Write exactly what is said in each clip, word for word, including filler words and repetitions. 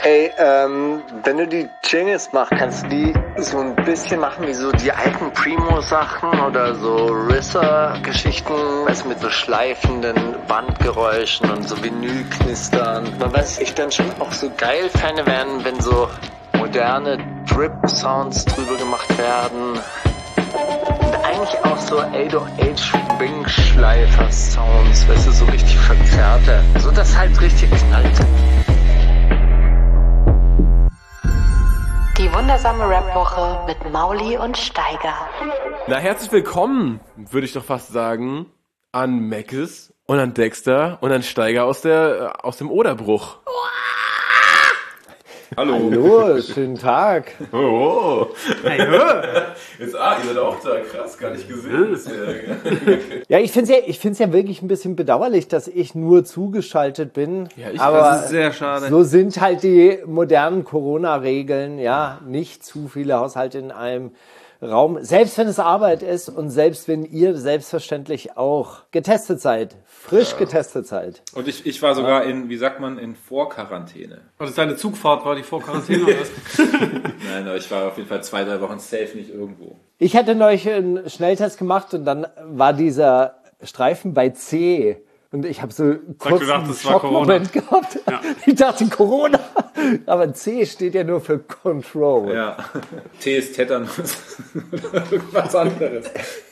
Ey, ähm, wenn du die Jingles machst, kannst du die so ein bisschen machen wie so die alten Primo-Sachen oder so Risser-Geschichten, weißt du, mit so schleifenden Bandgeräuschen und so Vinylknistern. Man weiß, ich dann schon auch so geil fände werden, wenn so moderne Drip-Sounds drüber gemacht werden. Und eigentlich auch so acht null acht Wing-Schleifer-Sounds, weißt du, so richtig verzerrte. So dass halt richtig knallt. Die wundersame Rap-Woche mit Mauli und Steiger. Na, herzlich willkommen, würde ich doch fast sagen, an Meckes und an Dexter und an Steiger aus der aus dem Oderbruch. Hallo. Hallo, schönen Tag. Oh. Hey, jetzt, ah, ihr seid auch da, krass, gar nicht gesehen bisher. Ja, ich finde es ja, ich find's ja wirklich ein bisschen bedauerlich, dass ich nur zugeschaltet bin. Ja, ich, aber das ist sehr schade. So sind halt die modernen Corona-Regeln, ja, nicht zu viele Haushalte in einem Raum, selbst wenn es Arbeit ist und selbst wenn ihr selbstverständlich auch getestet seid, frisch ja. getestet seid. Und ich, ich war sogar in, wie sagt man, in Vorquarantäne. Also deine Zugfahrt war die Vorquarantäne oder was? Nein, aber ich war auf jeden Fall zwei, drei Wochen safe nicht irgendwo. Ich hatte neulich einen Schnelltest gemacht und dann war dieser Streifen bei C. Und ich habe so kurz gedacht, einen Schockmoment gehabt. Ja. Ich dachte Corona, aber C steht ja nur für Control. Ja, T ist Tetanus oder irgendwas anderes.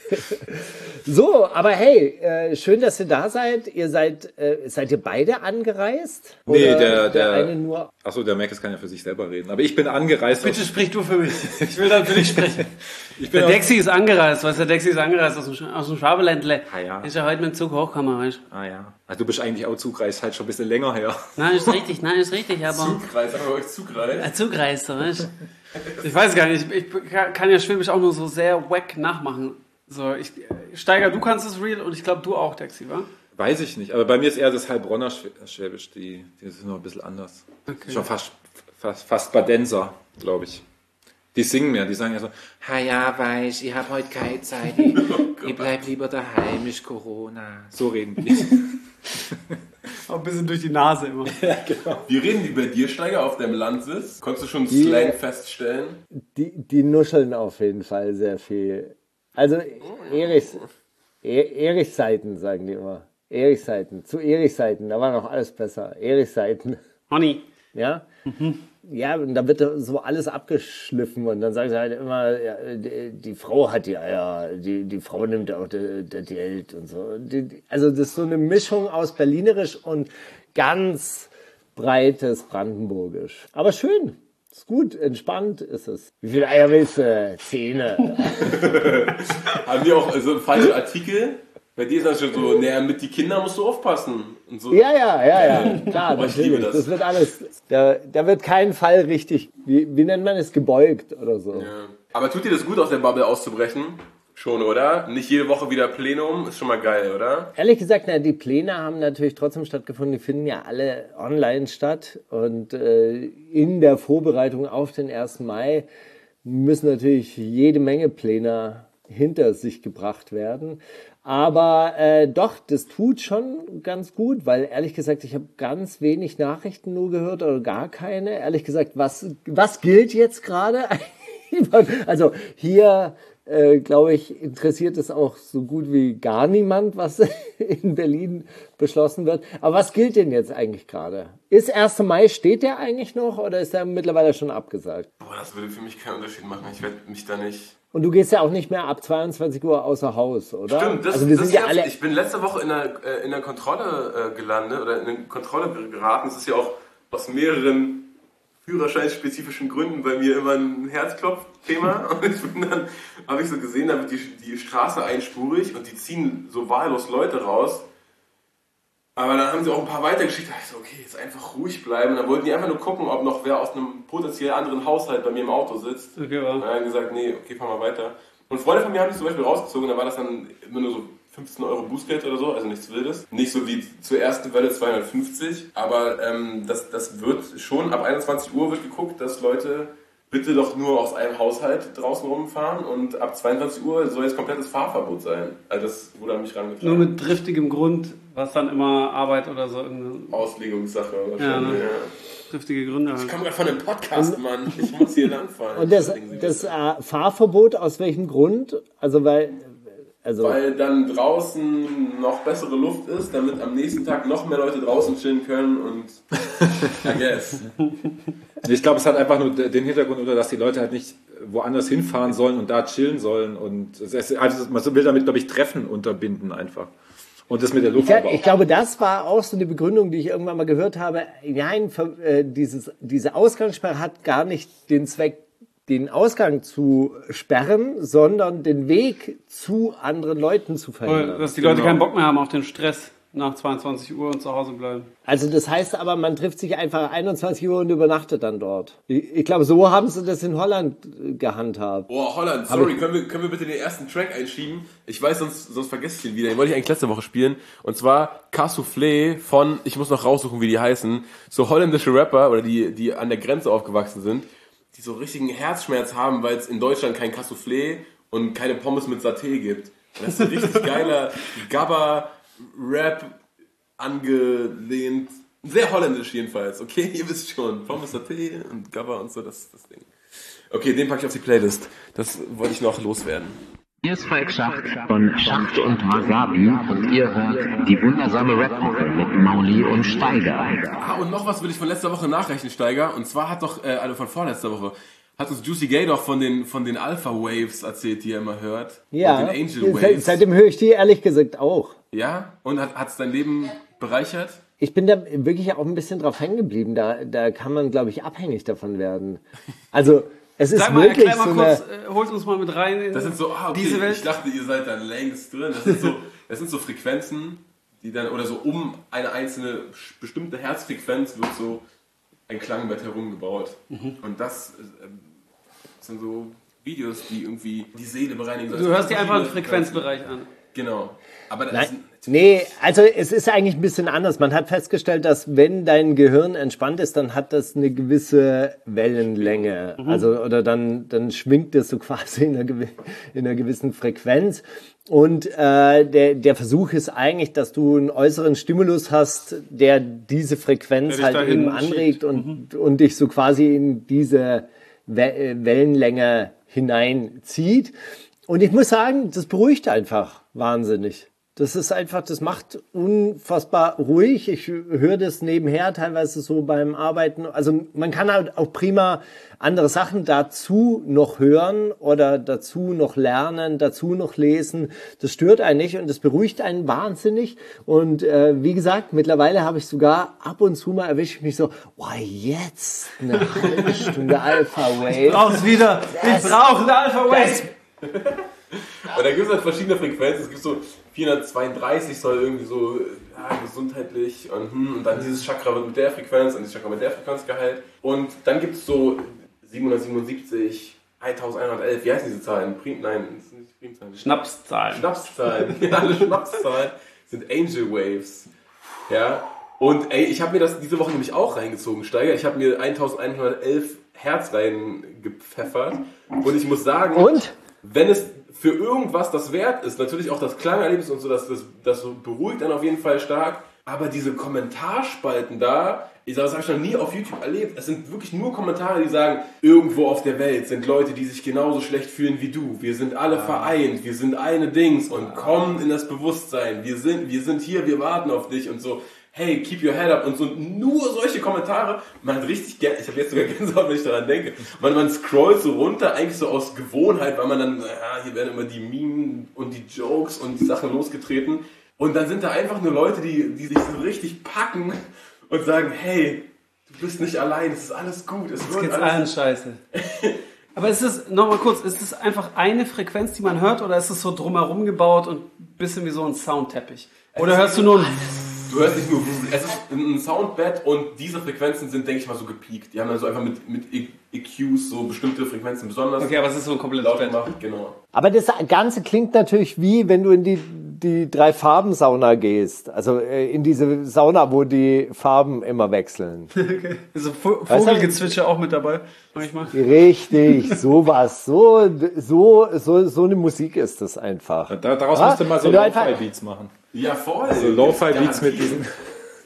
So, aber hey, äh, schön, dass ihr da seid. Ihr seid, äh, seid ihr beide angereist? Nee, Oder der, der, der eine nur. Achso, der Mac kann ja für sich selber reden. Aber ich bin angereist. Bitte sprich du für mich. Ich will dann für dich sprechen. Ich bin der Dexi ist angereist, weißt du, der Dexi ist angereist aus dem, aus dem Schwabeländle. Ah ja. Ist ja heute mit dem Zug hochgekommen, weißt du. Ah ja. Also du bist eigentlich auch Zugreist, halt schon ein bisschen länger her. Nein, ist richtig, nein, ist richtig, aber... Zugreis, haben wir euch Zugreis? Ein Zugreis, weißt du. Ich weiß gar nicht, ich, ich kann ja Schwäbisch auch nur so sehr wack nachmachen. So, ich, Steiger, du kannst es real und ich glaube, du auch, Dexi, wa? Weiß ich nicht, aber bei mir ist eher das Heilbronner Schwäbisch, die, die ist noch ein bisschen anders. Okay. Schon fast, fast, fast Badenser, glaube ich. Die singen mehr, die sagen ja so, ha ja, weiß, ich habe heute keine Zeit, ich, oh ich bleib lieber daheim, ist Corona. So reden die. Auch ein bisschen durch die Nase immer. Ja, genau. Wie reden die bei dir, Steiger, auf deinem Landsitz? Konntest du schon Die- Slang feststellen? Die, die nuscheln auf jeden Fall sehr viel. Also Erichs, E- Erichsseiten, sagen die immer. Erichsseiten, zu Erichsseiten, da war noch alles besser. Erichsseiten, Honey. ja. Ja, und da wird so alles abgeschliffen und dann sagen sie halt immer, ja, die, die Frau hat die Eier, die, die Frau nimmt auch das Geld und so. Die, die, also das ist so eine Mischung aus Berlinerisch und ganz breites Brandenburgisch. Aber schön, ist gut, entspannt ist es. Wie viele Eier willst du? Zähne. Haben die auch so falsche Artikel? Bei dir ist das schon so, naja, mit die Kinder musst du aufpassen. Und so. Ja, ja, ja, ja, klar, Oh, ich liebe natürlich. das. Das wird alles, da, da wird kein Fall richtig, wie, wie nennt man es, gebeugt oder so. Ja. Aber tut dir das gut, aus der Bubble auszubrechen? Schon, oder? Nicht jede Woche wieder Plenum, ist schon mal geil, oder? Ehrlich gesagt, na, die Pläne haben natürlich trotzdem stattgefunden. Die finden ja alle online statt. Und äh, in der Vorbereitung auf den ersten Mai müssen natürlich jede Menge Pläne hinter sich gebracht werden. Aber äh, doch, das tut schon ganz gut, weil ehrlich gesagt, ich habe ganz wenig Nachrichten nur gehört oder gar keine. Ehrlich gesagt, was, was gilt jetzt gerade? Also hier... Äh, glaube ich, interessiert es auch so gut wie gar niemand, was in Berlin beschlossen wird. Aber was gilt denn jetzt eigentlich gerade? Ist erster Mai, steht der eigentlich noch oder ist der mittlerweile schon abgesagt? Boah, das würde für mich keinen Unterschied machen. Ich werde mich da nicht... Und du gehst ja auch nicht mehr ab zweiundzwanzig Uhr außer Haus, oder? Stimmt, das, also wir das sind ja ist alle. Ich bin letzte Woche in der, äh, in der Kontrolle äh, gelandet oder in eine Kontrolle geraten. Das ist ja auch aus mehreren führerscheinspezifischen Gründen bei mir immer ein Herzklopfthema. Und ich bin dann, habe ich so gesehen, da wird die, die Straße einspurig und die ziehen so wahllos Leute raus. Aber dann haben sie auch ein paar weitergeschickt. Da dachte ich so, okay, jetzt einfach ruhig bleiben. Und dann wollten die einfach nur gucken, ob noch wer aus einem potenziell anderen Haushalt bei mir im Auto sitzt. Okay, Und wow. dann haben die gesagt, nee, okay, fahren wir weiter. Und Freunde von mir haben sich zum Beispiel rausgezogen, da war das dann immer nur so fünfzehn Euro Bußgeld oder so, also nichts Wildes. Nicht so wie zur ersten Welle zweihundertfünfzig, aber ähm, das, das wird schon, ab einundzwanzig Uhr wird geguckt, dass Leute bitte doch nur aus einem Haushalt draußen rumfahren und ab zweiundzwanzig Uhr soll jetzt komplettes Fahrverbot sein. Also das wurde an mich rangetragen. Nur mit driftigem Grund, was dann immer Arbeit oder so. Auslegungssache Ja, wahrscheinlich, ne? ja. triftige Gründe. Ich komme gerade von einem Podcast, Mann. Ich muss hier langfahren. Und das, das äh, Fahrverbot aus welchem Grund? Also weil... Also Weil dann draußen noch bessere Luft ist, damit am nächsten Tag noch mehr Leute draußen chillen können und I guess. Ich glaube, es hat einfach nur den Hintergrund, oder dass die Leute halt nicht woanders hinfahren sollen und da chillen sollen. Und es ist, also man will damit, glaube ich, Treffen unterbinden einfach. Und das mit der Luft. Ich, aber auch. ich glaube, das war auch so eine Begründung, die ich irgendwann mal gehört habe. Nein, äh, dieses, diese Ausgangssperre hat gar nicht den Zweck, den Ausgang zu sperren, sondern den Weg zu anderen Leuten zu verhindern. Dass die Leute Genau. keinen Bock mehr haben auf den Stress nach zweiundzwanzig Uhr und zu Hause bleiben. Also das heißt aber, man trifft sich einfach einundzwanzig Uhr und übernachtet dann dort. Ich, ich glaube, so haben sie das in Holland gehandhabt. Boah, Holland, sorry, können wir, können wir bitte den ersten Track einschieben? Ich weiß, sonst, sonst vergesse ich den wieder. Den wollte ich eigentlich letzte Woche spielen. Und zwar Cassoufflé von, ich muss noch raussuchen, wie die heißen, so holländische Rapper, oder die, die an der Grenze aufgewachsen sind, die so richtigen Herzschmerz haben, weil es in Deutschland kein Cassoufflé und keine Pommes mit Saté gibt. Und das ist ein richtig geiler Gabba-Rap angelehnt. Sehr holländisch jedenfalls, okay? Ihr wisst schon. Pommes Saté und Gabba und so, das ist das Ding. Okay, den packe ich auf die Playlist. Das wollte ich noch loswerden. Hier ist Falk Schacht von Schacht und Wasabi und ihr hört die wundersame Rap-Woche mit Mauli und Steiger. Ah, und noch was will ich von letzter Woche nachrechnen, Steiger. Und zwar hat doch, äh, also von vorletzter Woche, hat uns Juicy Gay doch von den, von den Alpha Waves erzählt, die er immer hört. Ja, und den Angel seit, Waves. seitdem höre ich die ehrlich gesagt auch. Ja? Und hat es dein Leben bereichert? Ich bin da wirklich auch ein bisschen drauf hängen geblieben. Da, da kann man, glaube ich, abhängig davon werden. Also, es ist Sag mal, wirklich erklär so mal eine... kurz, äh, holt uns mal mit rein in Das sind so, ah, okay, diese Welt. ich dachte, ihr seid da längst drin. Das sind so, das sind so Frequenzen, die dann, oder so um eine einzelne bestimmte Herzfrequenz wird so ein Klangbett herumgebaut. Mhm. Und das äh, sind so Videos, die irgendwie die Seele bereinigen. Du hörst dir einfach einen Frequenzbereich an. Genau. Aber das Nein, ist, nee, also es ist eigentlich ein bisschen anders. Man hat festgestellt, dass wenn dein Gehirn entspannt ist, dann hat das eine gewisse Wellenlänge. Mhm. Also oder dann dann schwingt es so quasi in einer, gew- in einer gewissen Frequenz. Und äh, der der Versuch ist eigentlich, dass du einen äußeren Stimulus hast, der diese Frequenz Der dich halt dahin eben anregt schiebt. und und dich so quasi in diese We- Wellenlänge hineinzieht. Und ich muss sagen, das beruhigt einfach wahnsinnig. Das ist einfach, das macht unfassbar ruhig. Ich höre das nebenher teilweise so beim Arbeiten. Also man kann halt auch prima andere Sachen dazu noch hören oder dazu noch lernen, dazu noch lesen. Das stört einen nicht und das beruhigt einen wahnsinnig. Und äh, wie gesagt, mittlerweile habe ich sogar ab und zu mal erwische ich mich so, oh, jetzt eine halbe Stunde Alpha Wave. Brauch's wieder. Ich brauche eine Alpha Wave. aber da gibt es halt verschiedene Frequenzen. Es gibt so vierhundertzweiunddreißig soll irgendwie so ja, gesundheitlich und, hm, und dann dieses Chakra wird mit der Frequenz und dieses Chakra mit der Frequenz geheilt. Und dann gibt es so siebenhundertsiebenundsiebzig, eintausendeinhundertelf, wie heißen diese Zahlen? Prim, nein, das sind nicht Primzahlen. Schnapszahlen. Schnapszahlen. Ja, alle Schnapszahlen sind Angel Waves. Ja. Und ey, ich habe mir das diese Woche nämlich auch reingezogen, Steiger. Ich habe mir eintausendeinhundertelf Hertz reingepfeffert. Und ich muss sagen, Und? wenn es für irgendwas das wert ist, natürlich auch das Klangerlebnis und so, das, das, das beruhigt dann auf jeden Fall stark. Aber diese Kommentarspalten da, ich sag, das habe ich noch nie auf YouTube erlebt. Es sind wirklich nur Kommentare, die sagen, irgendwo auf der Welt sind Leute, die sich genauso schlecht fühlen wie du. Wir sind alle vereint, wir sind eine Dings und kommen in das Bewusstsein. Wir sind, wir sind hier, wir warten auf dich und so. Hey, keep your head up und so. Nur solche Kommentare. Man hat richtig gerne, ich habe jetzt sogar Gänsehaut, wenn ich daran denke. Man, man scrollt so runter, eigentlich so aus Gewohnheit, weil man dann, ja, hier werden immer die Meme und die Jokes und die Sachen losgetreten. Und dann sind da einfach nur Leute, die, die sich so richtig packen und sagen, hey, du bist nicht allein, es ist alles gut. Es Jetzt wird geht's alles allen scheiße. Aber ist es, nochmal kurz, ist es einfach eine Frequenz, die man hört, oder ist es so drumherum gebaut und ein bisschen wie so ein Soundteppich? Oder hörst du nur ein... Du hörst nicht nur, es ist ein Soundbed und diese Frequenzen sind, denke ich mal, so gepiekt. Die haben dann so einfach mit, mit E Qs so bestimmte Frequenzen besonders Okay, aber es ist so ein komplettes laut Bett. gemacht. Genau. Aber das Ganze klingt natürlich wie, wenn du in die, die Drei-Farben-Sauna gehst. Also äh, in diese Sauna, wo die Farben immer wechseln. Okay. So Vo- Weißt du- Vogelgezwitscher auch mit dabei, manchmal. Richtig, sowas. So, so, so, so eine Musik ist das einfach. Da, daraus Ja? musst du mal so Wenn du einfach- Lo-Fi-Beats machen. Ja, voll. So Lo-Fi-Beats mit Garantiert. diesen...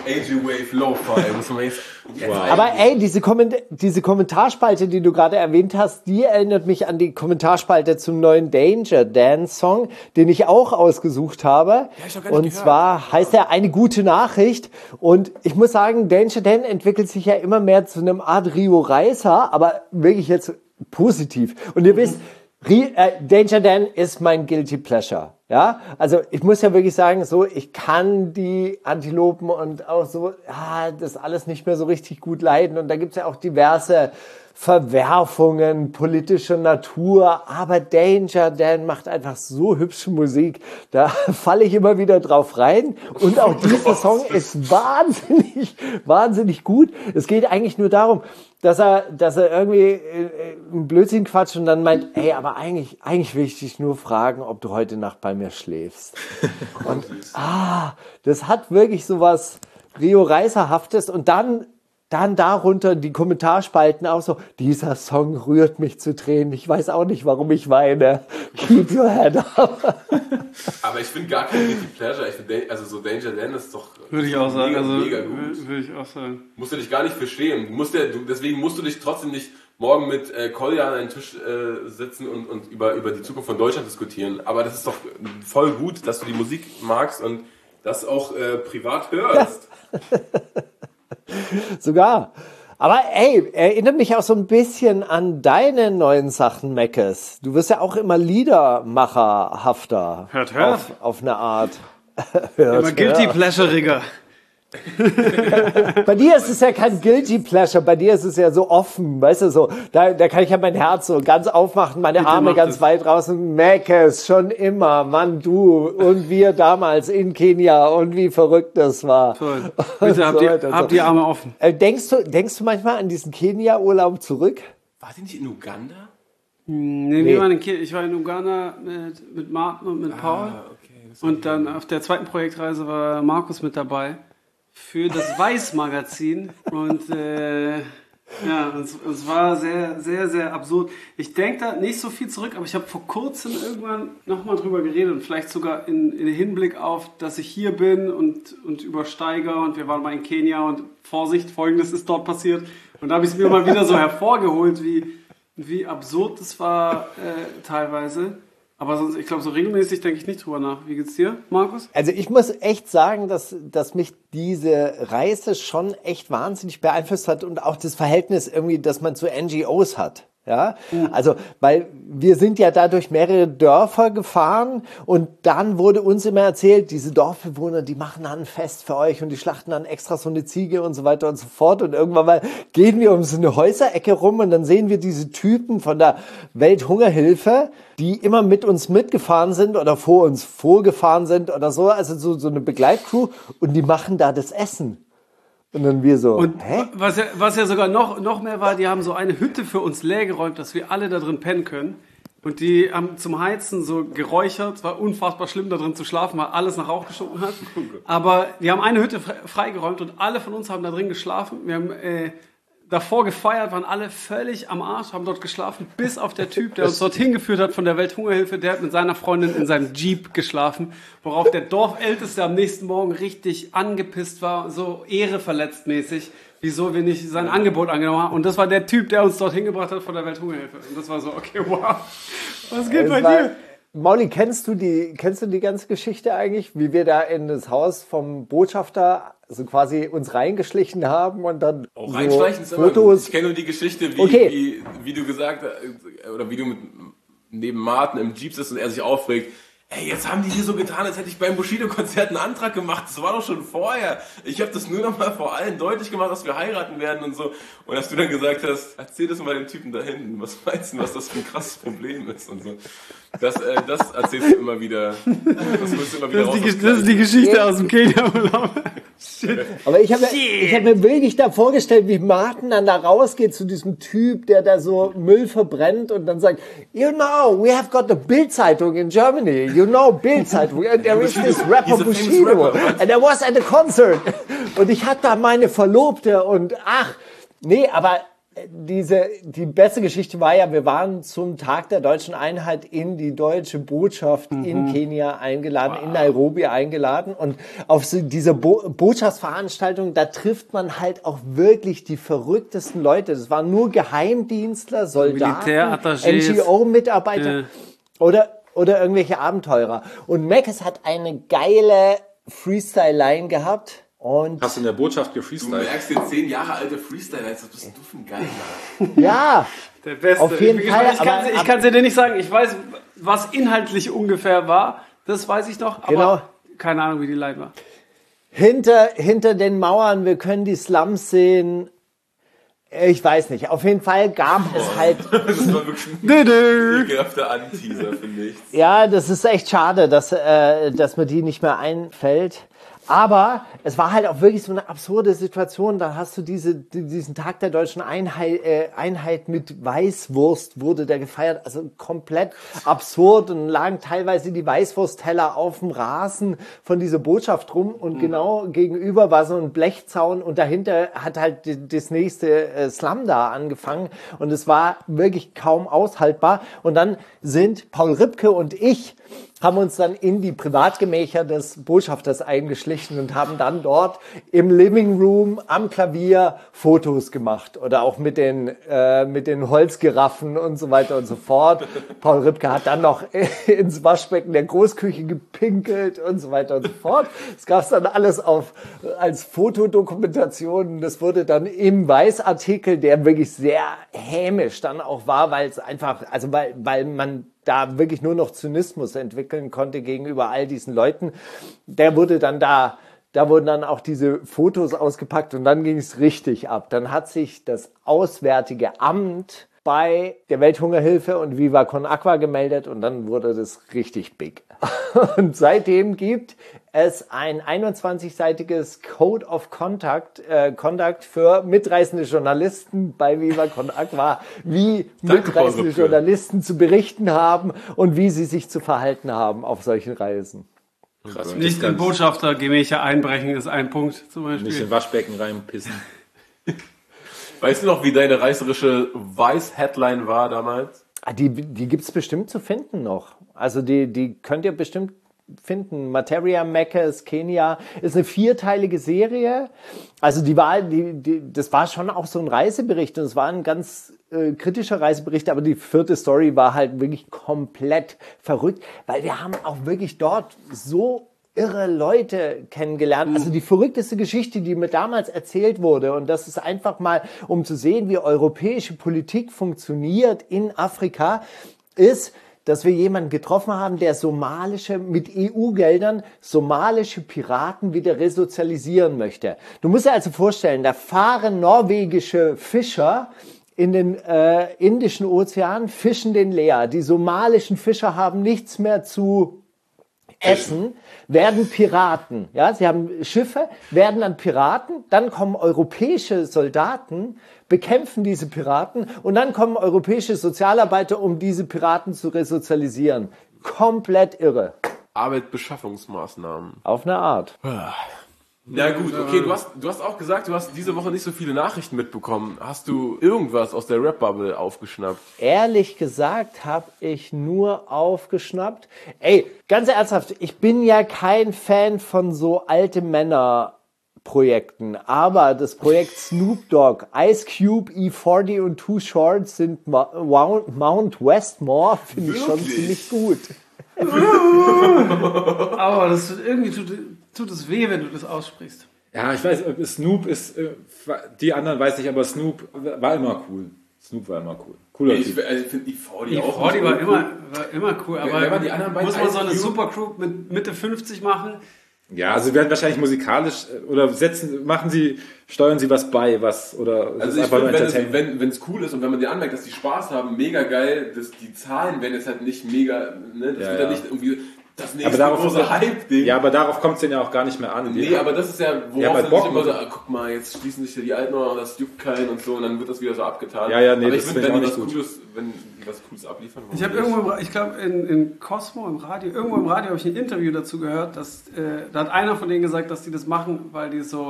A G-Wave Lo-Fi, muss man jetzt... Wow. Aber ey, diese, Komment diese Kommentarspalte, die du gerade erwähnt hast, die erinnert mich an die Kommentarspalte zum neuen Danger Dance Song, den ich auch ausgesucht habe. ich hab gar nicht Und gehört. zwar heißt er Eine gute Nachricht. Und ich muss sagen, Danger Dan entwickelt sich ja immer mehr zu einem Art Rio Reiser, aber wirklich jetzt positiv. Und ihr wisst, Ri äh, Danger Dan ist mein Guilty Pleasure. Ja, also ich muss ja wirklich sagen, so, ich kann die Antilopen und auch so, ja, das alles nicht mehr so richtig gut leiden. Und da gibt's ja auch diverse Verwerfungen politischer Natur. Aber Danger Dan macht einfach so hübsche Musik. Da falle ich immer wieder drauf rein. Und auch dieser Song ist wahnsinnig, wahnsinnig gut. Es geht eigentlich nur darum, dass er, dass er irgendwie äh, einen Blödsinn quatscht und dann meint, ey, aber eigentlich, eigentlich will ich dich nur fragen, ob du heute Nacht bei mir schläfst. Und, ah, das hat wirklich sowas Rio Reiserhaftes und dann, dann darunter die Kommentarspalten auch so, dieser Song rührt mich zu Tränen, ich weiß auch nicht, warum ich weine. Keep your head up. Aber ich finde gar kein Guilty Pleasure. Ich find, also so Danger Dan ist doch Würde ich auch sagen. mega, Also, mega gut. würde ich auch sagen. Musst du dich gar nicht verstehen. Du musst ja, du, deswegen musst du dich trotzdem nicht morgen mit äh, Kolja an einen Tisch äh, sitzen und, und über, über die Zukunft von Deutschland diskutieren. Aber das ist doch voll gut, dass du die Musik magst und das auch äh, privat hörst. Sogar. Aber ey, erinnert mich auch so ein bisschen an deine neuen Sachen, Meckes. Du wirst ja auch immer liedermacherhafter. Hört, hört. Auf, auf eine Art. hört, Immer Guilty hört. Pleasure-Rigger. Bei dir ist es ja kein Guilty Pleasure, bei dir ist es ja so offen, weißt du, so, da, da kann ich ja mein Herz so ganz aufmachen, meine Bitte Arme mach ganz das. weit draußen, Meckes, schon immer, Mann, du und wir damals in Kenia und wie verrückt das war. Toll. Bitte habt, So die, weiter, so. habt die Arme offen. Äh, denkst du, denkst du manchmal an diesen Kenia-Urlaub zurück? War die nicht in Uganda? Nee, Nee. wir waren in Ki- ich war in Uganda mit, mit Martin und mit Paul. Ah, okay. Das Und dann auf der zweiten Projektreise war Markus mit dabei für das Weiß-Magazin. Und äh, ja, es, es war sehr, sehr, sehr absurd. Ich denke da nicht so viel zurück, aber ich habe vor kurzem irgendwann nochmal drüber geredet und vielleicht sogar in, in Hinblick auf, dass ich hier bin und, und übersteige und wir waren mal in Kenia und Vorsicht, Folgendes ist dort passiert. Und da habe ich es mir mal wieder so hervorgeholt, wie, wie absurd das war äh, teilweise. Aber sonst, ich glaube, so regelmäßig denke ich nicht drüber nach. Wie geht's dir, Markus? Also ich muss echt sagen, dass, dass mich diese Reise schon echt wahnsinnig beeinflusst hat und auch das Verhältnis irgendwie, das man zu N G Os hat. Ja, also, weil wir sind ja da durch mehrere Dörfer gefahren und dann wurde uns immer erzählt, diese Dorfbewohner, die machen dann ein Fest für euch und die schlachten dann extra so eine Ziege und so weiter und so fort und irgendwann mal gehen wir um so eine Häuserecke rum und dann sehen wir diese Typen von der Welthungerhilfe, die immer mit uns mitgefahren sind oder vor uns vorgefahren sind oder so, also so, so eine Begleitcrew und die machen da das Essen. Und dann wir so, Und hä? was ja, was ja sogar noch, noch mehr war, die haben so eine Hütte für uns leergeräumt, dass wir alle da drin pennen können. Und die haben zum Heizen so geräuchert. Es war unfassbar schlimm, da drin zu schlafen, weil alles nach Rauch gestunken hat. Aber die haben eine Hütte fre- freigeräumt und alle von uns haben da drin geschlafen. Wir haben äh, davor gefeiert, waren alle völlig am Arsch, haben dort geschlafen, bis auf der Typ, der uns dorthin geführt hat von der Welthungerhilfe, der hat mit seiner Freundin in seinem Jeep geschlafen, worauf der Dorfälteste am nächsten Morgen richtig angepisst war, so ehreverletzt mäßig, wieso wir nicht sein Angebot angenommen haben. Und das war der Typ, der uns dorthin gebracht hat von der Welthungerhilfe. Und das war so, okay, wow, was geht Es bei war- dir? Mauli, kennst du die, kennst du die ganze Geschichte eigentlich, wie wir da in das Haus vom Botschafter so quasi uns reingeschlichen haben und dann Auch so reinschleichen ist immer gut. Fotos? Ich kenne nur die Geschichte, wie, Okay. wie, wie du gesagt hast, oder wie du mit, neben Martin im Jeep sitzt und er sich aufregt. Ey, jetzt haben die hier so getan, als hätte ich beim Bushido-Konzert einen Antrag gemacht. Das war doch schon vorher. Ich habe das nur noch mal vor allen deutlich gemacht, dass wir heiraten werden und so. Und dass du dann gesagt hast, erzähl das mal dem Typen da hinten. Was meinst du, was das für ein krasses Problem ist und so. Das, äh, das erzählst du immer wieder. Das musst du immer wieder Das ist, die, raus. das ist die Geschichte aus dem Kenia-Urlaub. Aber ich habe ich hab mir wirklich da vorgestellt, wie Martin dann da rausgeht zu diesem Typ, der da so Müll verbrennt und dann sagt, you know, we have got the Bild-Zeitung in Germany. You know, Bild-Zeitung. And there is this rapper He's a famous Bushido. rapper. And I was at a concert. Und ich hatte da meine Verlobte und ach, nee, aber diese, die beste Geschichte war ja, wir waren zum Tag der deutschen Einheit in die deutsche Botschaft mhm. in Kenia eingeladen, wow. in Nairobi eingeladen. Und auf so dieser Bo- Botschaftsveranstaltung, da trifft man halt auch wirklich die verrücktesten Leute. Das waren nur Geheimdienstler, Soldaten, N G O-Mitarbeiter äh. oder, oder irgendwelche Abenteurer. Und Meckes hat eine geile Freestyle-Line gehabt. Und hast du in der Botschaft gefreestylt? Du merkst den zehn Jahre alte Freestyler, was bist du für ein Geiler? Ja, der Beste. Auf jeden ich, Fall. Ich, kann, ich kann es dir nicht sagen. Ich weiß, was inhaltlich ungefähr war. Das weiß ich noch. Aber genau. Keine Ahnung, wie die Line war. Hinter, hinter den Mauern, wir können die Slums sehen. Ich weiß nicht. Auf jeden Fall gab oh, es halt... Das war wirklich ein ekelhafter Anteaser, finde ich. Ja, das ist echt schade, dass, äh, dass mir die nicht mehr einfällt. Aber es war halt auch wirklich so eine absurde Situation. Da hast du diese, diesen Tag der deutschen Einheit, äh, Einheit mit Weißwurst wurde der gefeiert. Also komplett absurd und lagen teilweise die Weißwurstteller auf dem Rasen von dieser Botschaft rum. Und mhm. genau gegenüber war so ein Blechzaun und dahinter hat halt das nächste äh, Slum da angefangen. Und es war wirklich kaum aushaltbar. Und dann sind Paul Ripke und ich haben uns dann in die Privatgemächer des Botschafters eingeschlichen und haben dann dort im Living Room am Klavier Fotos gemacht oder auch mit den äh, mit den Holzgiraffen und so weiter und so fort. Paul Ripke hat dann noch ins Waschbecken der Großküche gepinkelt und so weiter und so fort. Das gab es dann alles auf als Fotodokumentation. Das wurde dann im Weiß-Artikel, der wirklich sehr hämisch dann auch war, weil es einfach, also weil weil man da wirklich nur noch Zynismus entwickeln konnte gegenüber all diesen Leuten. Der wurde dann da, da wurden dann auch diese Fotos ausgepackt und dann ging es richtig ab. Dann hat sich das Auswärtige Amt bei der Welthungerhilfe und Viva Con Aqua gemeldet und dann wurde das richtig big. Und seitdem gibt es ein einundzwanzigseitiges Code of Conduct, äh, Conduct für mitreisende Journalisten bei Viva Con Aqua, wie Danke, mitreisende Journalisten zu berichten haben und wie sie sich zu verhalten haben auf solchen Reisen. Krass, nicht in Botschaftergemächer einbrechen ist ein Punkt zum Beispiel. Nicht in Waschbecken reinpissen. Weißt du noch, wie deine reißerische Weiß-Headline war damals? Die, die gibt's bestimmt zu finden noch. Also die, die könnt ihr bestimmt finden. Materia Meckes Kenia ist eine vierteilige Serie. Also die war, die, die, das war schon auch so ein Reisebericht und es war ein ganz äh, kritischer Reisebericht, aber die vierte Story war halt wirklich komplett verrückt, weil wir haben auch wirklich dort so irre Leute kennengelernt. Also die verrückteste Geschichte, die mir damals erzählt wurde, und das ist einfach mal, um zu sehen, wie europäische Politik funktioniert in Afrika, ist, dass wir jemanden getroffen haben, der somalische, mit E U-Geldern somalische Piraten wieder resozialisieren möchte. Du musst dir also vorstellen, da fahren norwegische Fischer in den äh, Indischen Ozean, fischen den leer. Die somalischen Fischer haben nichts mehr zu essen, werden Piraten. Ja, sie haben Schiffe, werden dann Piraten, dann kommen europäische Soldaten, bekämpfen diese Piraten und dann kommen europäische Sozialarbeiter, um diese Piraten zu resozialisieren. Komplett irre. Arbeitsbeschaffungsmaßnahmen. Auf eine Art. Ja gut, okay, du hast, du hast auch gesagt, du hast diese Woche nicht so viele Nachrichten mitbekommen. Hast du irgendwas aus der Rap-Bubble aufgeschnappt? Ehrlich gesagt habe ich nur aufgeschnappt. Ey, ganz ernsthaft, ich bin ja kein Fan von so alte Männer Projekten, aber das Projekt Snoop Dogg, Ice Cube, E vierzig und Too Short sind Mount Westmore, finde ich schon ziemlich gut. Aber das tut, irgendwie tut, tut es weh, wenn du das aussprichst. Ja, ich weiß, Snoop ist, die anderen weiß ich, aber Snoop war immer cool. Snoop war immer cool. Cooler ich, Typ. also ich finde E vierzig E auch vierzig war cool. immer, war immer cool, aber Wer waren die anderen beiden? muss man so eine Ice Cube? Supercrew mit Mitte fünfzig machen? Ja, also werden wahrscheinlich musikalisch oder setzen, machen sie, steuern sie was bei, was oder also ich finde, wenn es wenn, wenn's cool ist und wenn man dir anmerkt, dass die Spaß haben, mega geil, dass die Zahlen werden jetzt halt nicht mega, ne, das ja, wird ja ja nicht irgendwie das nächste aber darauf große Hype-Ding. Ja, aber darauf kommt es denen ja auch gar nicht mehr an. Nee, aber das ist ja, worauf ja, dann Bock, nicht immer so, ah, guck mal, jetzt schließen sich ja die Alten und das juckt keinen und so und dann wird das wieder so abgetan. Ja, ja, nee, aber das ich finde, find wenn ich die auch was nicht Cooles, wenn die was Cooles abliefern wollen. Ich habe irgendwo, ich glaube in, in Cosmo im Radio, irgendwo im Radio habe ich ein Interview dazu gehört, dass äh, da hat einer von denen gesagt, dass die das machen, weil die so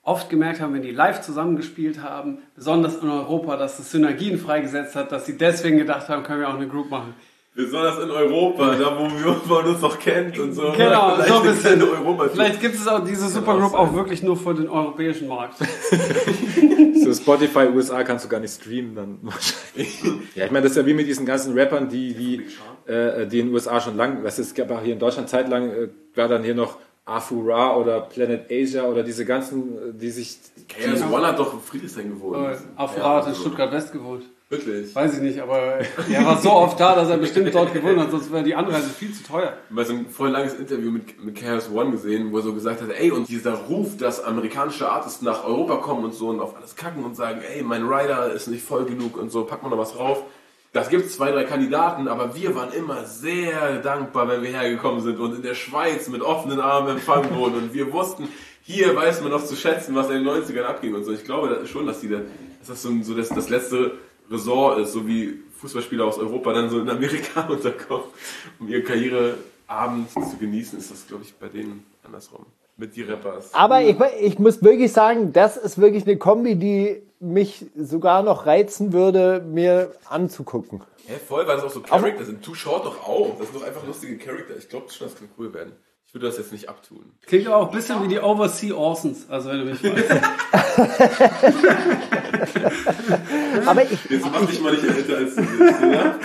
oft gemerkt haben, wenn die live zusammengespielt haben, besonders in Europa, dass es Synergien freigesetzt hat, dass sie deswegen gedacht haben, können wir auch eine Group machen. Besonders in Europa, da wo wir, man uns noch kennt und so. Genau, vielleicht so ein bisschen. Europa Vielleicht gibt es auch diese Supergroup auch wirklich nur für den europäischen Markt. So Spotify U S A kannst du gar nicht streamen dann wahrscheinlich. Ja, ich meine, das ist ja wie mit diesen ganzen Rappern, die, die, äh, die in den U S A schon lang, was es gab auch hier in Deutschland zeitlang, äh, war dann hier noch Afura oder Planet Asia oder diese ganzen, die sich... K S One hat doch in Friedrichshain gewohnt. Afra hat in Stuttgart West gewohnt. Wirklich? Weiß ich nicht, aber er war so oft da, dass er bestimmt dort gewohnt hat, sonst wäre die Anreise viel zu teuer. Ich habe so ein voll langes Interview mit, mit K S One gesehen, wo er so gesagt hat, ey, und dieser Ruf, dass amerikanische Artists nach Europa kommen und so und auf alles kacken und sagen, ey, mein Rider ist nicht voll genug und so, pack mal noch was drauf. Das gibt zwei, drei Kandidaten, aber wir waren immer sehr dankbar, wenn wir hergekommen sind und in der Schweiz mit offenen Armen empfangen wurden und wir wussten, hier weiß man noch zu schätzen, was in den neunzigern abging und so. Ich glaube das schon, dass, die da, dass das so, so das, das letzte Ressort ist, so wie Fußballspieler aus Europa dann so in Amerika unterkommen, um ihre Karriere abends zu genießen, ist das, glaube ich, bei denen andersrum. Mit die Rappers. Aber ich, ich muss wirklich sagen, das ist wirklich eine Kombi, die mich sogar noch reizen würde, mir anzugucken. Hä, voll, weil das auch so Charakter sind. Too Short doch auch. Das sind doch einfach lustige Charakter. Ich glaube schon, das kann cool werden. Ich würde das jetzt nicht abtun. Klingt auch ein bisschen wie die Oversea Orsons, also wenn du mich fragst. Aber ich, Jetzt mach dich mal nicht älter als du bist, ja?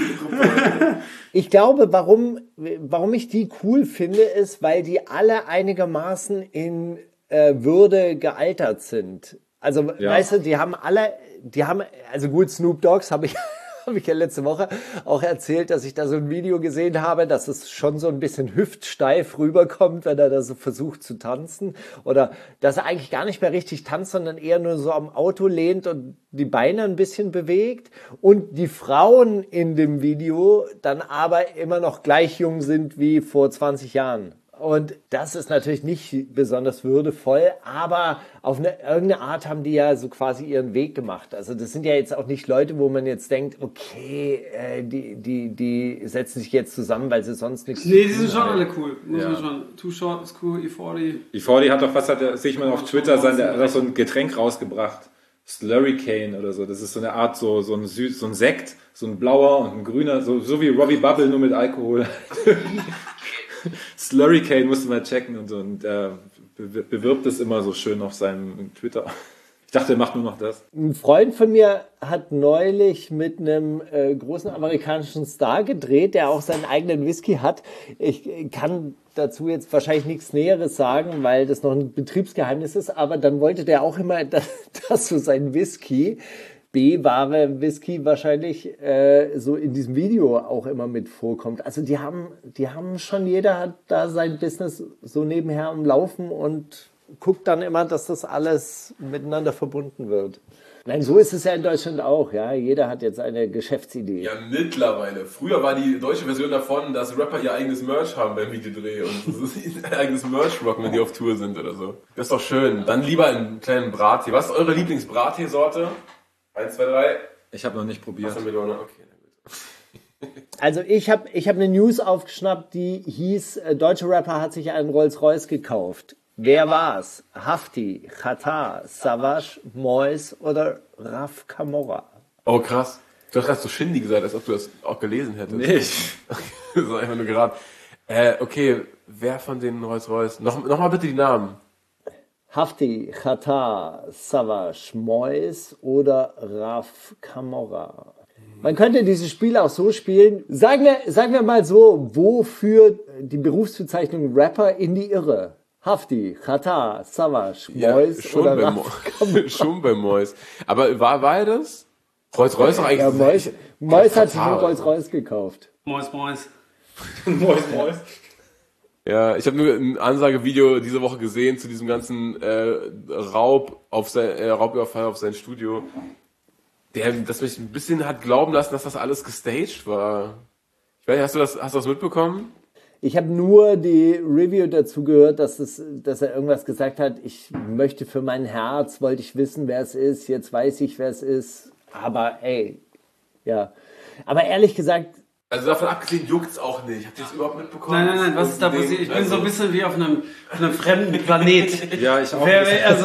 ich glaube, warum, warum ich die cool finde, ist, weil die alle einigermaßen in äh, Würde gealtert sind. Also, Ja. weißt du, die haben alle, die haben, also gut, Snoop Dogg's habe ich, habe ich ja letzte Woche auch erzählt, dass ich da so ein Video gesehen habe, dass es schon so ein bisschen hüftsteif rüberkommt, wenn er da so versucht zu tanzen. Oder dass er eigentlich gar nicht mehr richtig tanzt, sondern eher nur so am Auto lehnt und die Beine ein bisschen bewegt. Und die Frauen in dem Video dann aber immer noch gleich jung sind wie vor zwanzig Jahren. Und das ist natürlich nicht besonders würdevoll, aber auf eine, irgendeine Art haben die ja so quasi ihren Weg gemacht. Also das sind ja jetzt auch nicht Leute, wo man jetzt denkt, okay, äh, die, die, die setzen sich jetzt zusammen, weil sie sonst nichts Nee, zu die tun sind schon haben. alle cool. Muss Ja. man schon. Too Short ist cool, E vierzig. E vierzig hat doch, was hat er, sehe ich mal auf Twitter, sein, der hat doch so ein Getränk rausgebracht. Slurricane oder so. Das ist so eine Art, so, so ein süß, so ein Sekt, so ein blauer und ein grüner, so, so wie Robbie Bubble, nur mit Alkohol. Slurricane musste man checken und so. Und er be- bewirbt es immer so schön auf seinem Twitter. Ich dachte, er macht nur noch das. Ein Freund von mir hat neulich mit einem äh, großen amerikanischen Star gedreht, der auch seinen eigenen Whisky hat. Ich äh, kann dazu jetzt wahrscheinlich nichts Näheres sagen, weil das noch ein Betriebsgeheimnis ist, aber dann wollte der auch immer, dass, dass so sein Whisky, B-Ware Whisky wahrscheinlich, äh, so in diesem Video auch immer mit vorkommt. Also die haben, die haben schon, jeder hat da sein Business so nebenher am Laufen und guckt dann immer, dass das alles miteinander verbunden wird. Nein, so ist es ja in Deutschland auch, ja. Jeder hat jetzt eine Geschäftsidee. Ja, mittlerweile. Früher war die deutsche Version davon, dass Rapper ihr eigenes Merch haben beim Videodreh und ihr eigenes Merch rocken, wenn die auf Tour sind oder so. Das ist doch schön. Dann lieber einen kleinen Brattee. Was ist eure Lieblingsbrattee-Sorte? Eins, zwei, drei. Ich habe noch nicht probiert. Achso, Melone. Okay, na gut. Also ich habe ich hab eine News aufgeschnappt, die hieß, äh, deutsche Rapper hat sich einen Rolls-Royce gekauft. Wer war's? Hafti, Xatar, Savage, Mois oder Raf Camora? Oh, krass. Du hast gerade so Shindy gesagt, als ob du das auch gelesen hättest. Nicht. Das ist einfach nur geraten. Äh, okay, wer von den Rolls-Royce? Noch, noch mal bitte die Namen. Hafti, Xatar, Savage, Mois oder Raf Camora? Man könnte dieses Spiel auch so spielen. Sagen wir, sagen wir mal so, wo führt die Berufsbezeichnung Rapper in die Irre? Hafti, Xatar, Savage, Mois schon, oder bei Raf Mo Camora? schon bei Mois. Aber war, war er das? Rolls-Royce doch eigentlich... Ja, Mois, Mois hat sich einen Xatar, Rolls-Royce gekauft. Mois, Mois. Mois, Mois. Ja, ich habe nur ein Ansagevideo diese Woche gesehen zu diesem ganzen äh, Raub auf sein äh, Raubüberfall auf sein Studio, der das mich ein bisschen hat glauben lassen, dass das alles gestaged war. Ich weiß nicht, hast du das, hast du das mitbekommen? Ich habe nur die Review dazu gehört, dass, es, dass er irgendwas gesagt hat, ich möchte für mein Herz, wollte ich wissen, wer es ist, jetzt weiß ich, wer es ist. Aber ey, ja. Aber ehrlich gesagt, Also davon abgesehen juckt's auch nicht. Habt ihr das überhaupt mitbekommen? Nein, nein, nein, was ist da passiert? Ich bin so ein bisschen wie auf einem, auf einem fremden Planet. Ja, ich auch. Wer, also,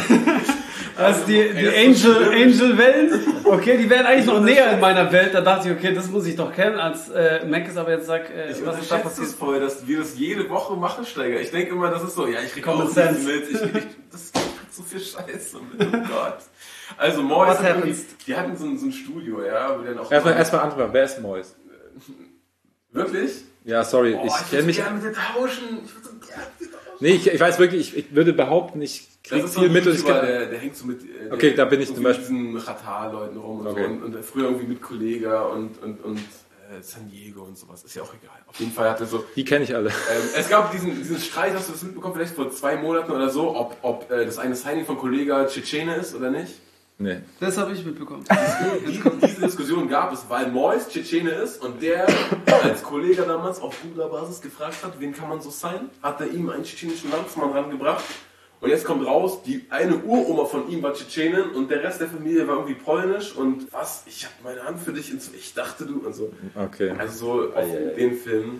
also die, die Angel, Angel-Wellen, okay, die wären eigentlich noch näher in meiner Welt. Da dachte ich, okay, das muss ich doch kennen, als äh, Mac ist aber jetzt sagt, äh, Ich was ist da unterschätze passiert? es voll, dass wir das jede Woche machen, Steiger. Ich denke immer, das ist so, ja, ich krieg Common auch sense. mit. Ich, ich, das gibt so viel Scheiße mit, oh Gott. Also Mois, What hat irgendwie- happens? die hatten so ein, so ein Studio, ja, wo die dann auch... Erstmal, erstmal antworten, wer ist Mois? Wirklich? Ja, sorry, Boah, ich ich kenne würde mich. gerne mit dir tauschen. Ich würde so gerne mit dir tauschen. Nee, ich, ich weiß wirklich, ich, ich würde behaupten, ich Das kriege ist so viel ein mit und ich YouTuber, kenn, der, der hängt so mit... äh, Okay, der- da bin ich so zum mit Beispiel- diesen Qatar-Leuten rum und Okay. so. Und, und früher irgendwie mit Kollega und, und, und äh, San Diego und sowas. Ist ja auch egal. Auf jeden Fall hat er so... die kenne ich alle. Ähm, es gab diesen, diesen Streit, hast du das mitbekommen, vielleicht vor zwei Monaten oder so, ob, ob äh, das eine Signing von Kollega Tschetschene ist oder nicht? Nee. Das habe ich mitbekommen. Die, diese Diskussion gab es, weil Mois Tschetschene ist und der als Kollege damals auf guter Basis gefragt hat, wen kann man so sein, hat er ihm einen tschetschenischen Landsmann rangebracht. Und jetzt kommt raus, die eine Uroma von ihm war Tschetschenin und der Rest der Familie war irgendwie polnisch und was, ich habe meine Hand für dich, ins, ich dachte du und so. Okay. Also so auf den Filmen.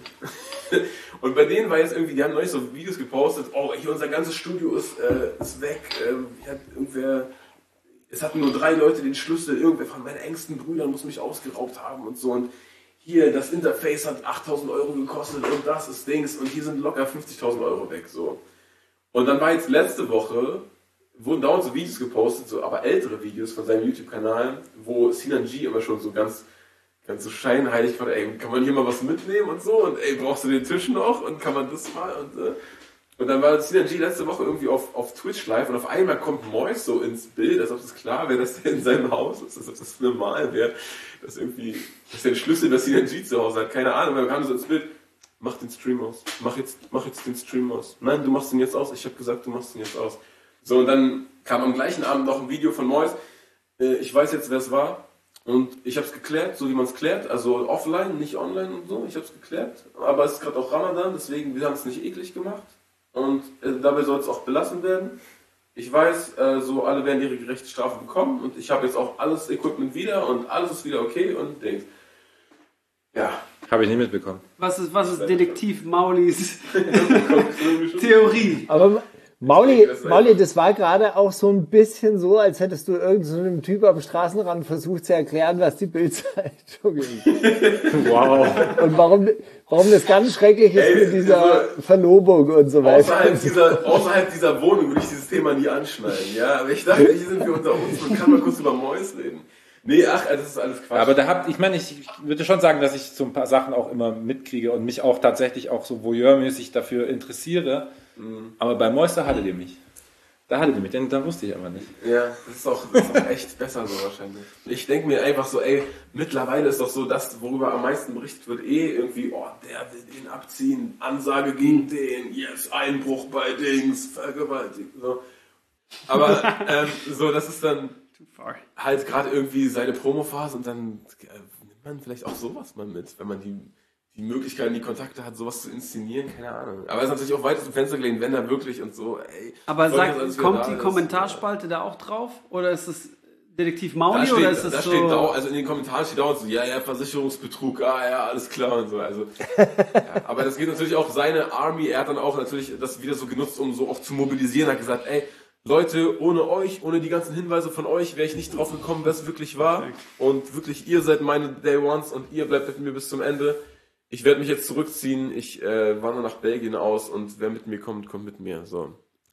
Und bei denen war jetzt irgendwie, die haben neulich so Videos gepostet, oh, hier unser ganzes Studio ist, äh, ist weg, äh, hier hat irgendwer, es hatten nur drei Leute den Schlüssel, irgendwer von meinen engsten Brüdern muss mich ausgeraubt haben und so und hier, das Interface hat achttausend Euro gekostet und das ist Dings und hier sind locker fünfzigtausend Euro weg, so. Und dann war jetzt letzte Woche, wurden dauernd so Videos gepostet, so, aber ältere Videos von seinem YouTube-Kanal, wo Sinan G immer schon so ganz, ganz so scheinheilig war, ey, kann man hier mal was mitnehmen und so und ey, brauchst du den Tisch noch und kann man das mal und äh, und dann war Sinan G letzte Woche irgendwie auf, auf Twitch live und auf einmal kommt Mois so ins Bild, als ob das klar wäre, dass der in seinem Haus ist, als ob das normal wäre, dass irgendwie, dass der einen Schlüssel bei Sinan G zu Hause hat, keine Ahnung, dann kam so ins Bild, mach den Stream aus, mach jetzt, mach jetzt den Stream aus. Nein, du machst den jetzt aus, ich habe gesagt, du machst den jetzt aus. So, und dann kam am gleichen Abend noch ein Video von Mois, äh, ich weiß jetzt, wer es war und ich habe es geklärt, so wie man es klärt, also offline, nicht online und so, ich habe es geklärt, aber es ist gerade auch Ramadan, deswegen, wir haben es nicht eklig gemacht. Und äh, dabei soll es auch belassen werden. Ich weiß, äh, so alle werden ihre gerechte Strafe bekommen und ich habe jetzt auch alles Equipment wieder und alles ist wieder okay und denkt, ja. Habe ich nicht mitbekommen. Was ist, was ist Detektiv Maulis Theorie? Aber Mauli, Mauli, das war gerade auch so ein bisschen so, als hättest du irgendeinem so einem Typ am Straßenrand versucht zu erklären, was die Bildzeitung ist. Wow. Und warum, warum das ganz schrecklich ist Ey, mit dieser also, Verlobung und so weiter. Außerhalb dieser, außerhalb dieser Wohnung würde ich dieses Thema nie anschneiden, ja. Aber ich dachte, hier sind wir unter uns und kann mal kurz über Mois reden. Nee, ach, das ist alles Quatsch. Aber da habt, ich meine, ich, ich würde schon sagen, dass ich so ein paar Sachen auch immer mitkriege und mich auch tatsächlich auch so voyeurmäßig dafür interessiere. Mhm. Aber bei Mois, da hattet ihr mich. Da hattet ihr mich, denn da wusste ich aber nicht. Ja, das ist auch, das ist auch echt besser so wahrscheinlich. Ich denke mir einfach so, ey, mittlerweile ist doch so, das, worüber am meisten berichtet wird, eh irgendwie, oh, der will den abziehen, Ansage gegen den, yes, Einbruch bei Dings, Vergewaltigung, so. Aber ähm, so, das ist dann halt gerade irgendwie seine Promophase und dann äh, nimmt man vielleicht auch sowas mal mit, wenn man die, die Möglichkeiten, die Kontakte hat, sowas zu inszenieren, keine Ahnung. Aber es ist natürlich auch weit aus dem Fenster gelehnt, wenn da wirklich und so, ey. Aber soll sag, das alles wieder kommt da die ist, Kommentarspalte da auch drauf? Oder ist es Detektiv Da Mauli steht, oder ist es da so? steht dau- also in den Kommentaren steht dauernd so, ja, ja, Versicherungsbetrug, ah, ja, alles klar und so. Also, ja, aber das geht natürlich auch seine Army, er hat dann auch natürlich das wieder so genutzt, um so auch zu mobilisieren, hat gesagt, ey, Leute, ohne euch, ohne die ganzen Hinweise von euch, wäre ich nicht drauf gekommen, wer es wirklich war. Und wirklich, ihr seid meine Day Ones und ihr bleibt mit mir bis zum Ende. Ich werde mich jetzt zurückziehen, ich äh, wandere nach Belgien aus und wer mit mir kommt, kommt mit mir. So.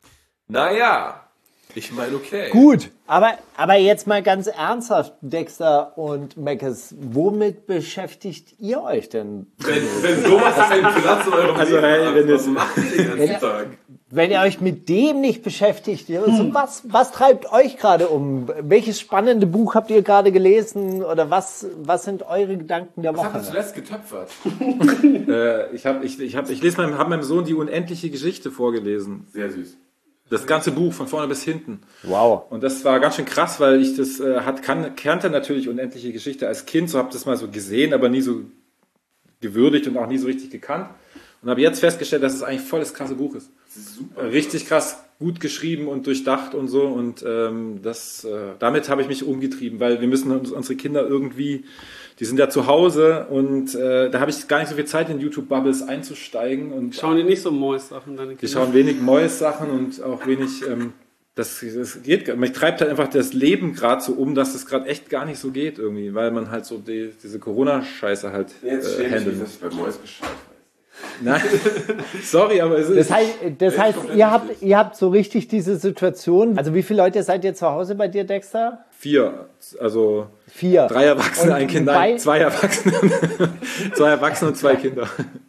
Naja, ich meine, okay. Gut, aber, aber jetzt mal ganz ernsthaft, Dexter und Meckes, womit beschäftigt ihr euch denn? Wenn, wenn sowas keinen Platz in eurem Also, Leben hey, hat, wenn was es- macht ihr den ganzen Tag? Wenn ihr euch mit dem nicht beschäftigt, ja, so was, was treibt euch gerade um? Welches spannende Buch habt ihr gerade gelesen? Oder was, was sind eure Gedanken der Was habt ihr Woche? zuletzt getöpfert? Äh, ich habe, ich, ich habe, ich lese meinem, habe meinem Sohn die unendliche Geschichte vorgelesen. Sehr süß. Das ganze Buch von vorne bis hinten. Wow. Und das war ganz schön krass, weil ich das äh, hat, kann, kannte natürlich unendliche Geschichte als Kind, so habe das mal so gesehen, aber nie so gewürdigt und auch nie so richtig gekannt. Und habe jetzt festgestellt, dass es eigentlich voll das krasse Buch ist. Super. Richtig krass gut geschrieben und durchdacht und so. Und ähm, das, äh, damit habe ich mich umgetrieben, weil wir müssen uns, unsere Kinder irgendwie, die sind ja zu Hause und äh, da habe ich gar nicht so viel Zeit, in YouTube-Bubbles einzusteigen. Und Schauen die nicht so Mois-Sachen, deine Kinder? die schauen wenig Mois-Sachen und auch wenig, ähm, das, das geht, mich treibt halt einfach das Leben gerade so um, dass es gerade echt gar nicht so geht irgendwie, weil man halt so die, diese Corona-Scheiße halt Jetzt äh, schäme ich handeln mich, dass muss. ich bei Mois Bescheid weiß. Nein, sorry, aber es ist... Das heißt, das heißt ihr, habt, ihr habt so richtig diese Situation. Also wie viele Leute seid ihr zu Hause bei dir, Dexter? Vier, also Vier. drei Erwachsene, Und ein Kind, bei- nein, zwei Erwachsene, zwei Erwachsene und zwei Kinder.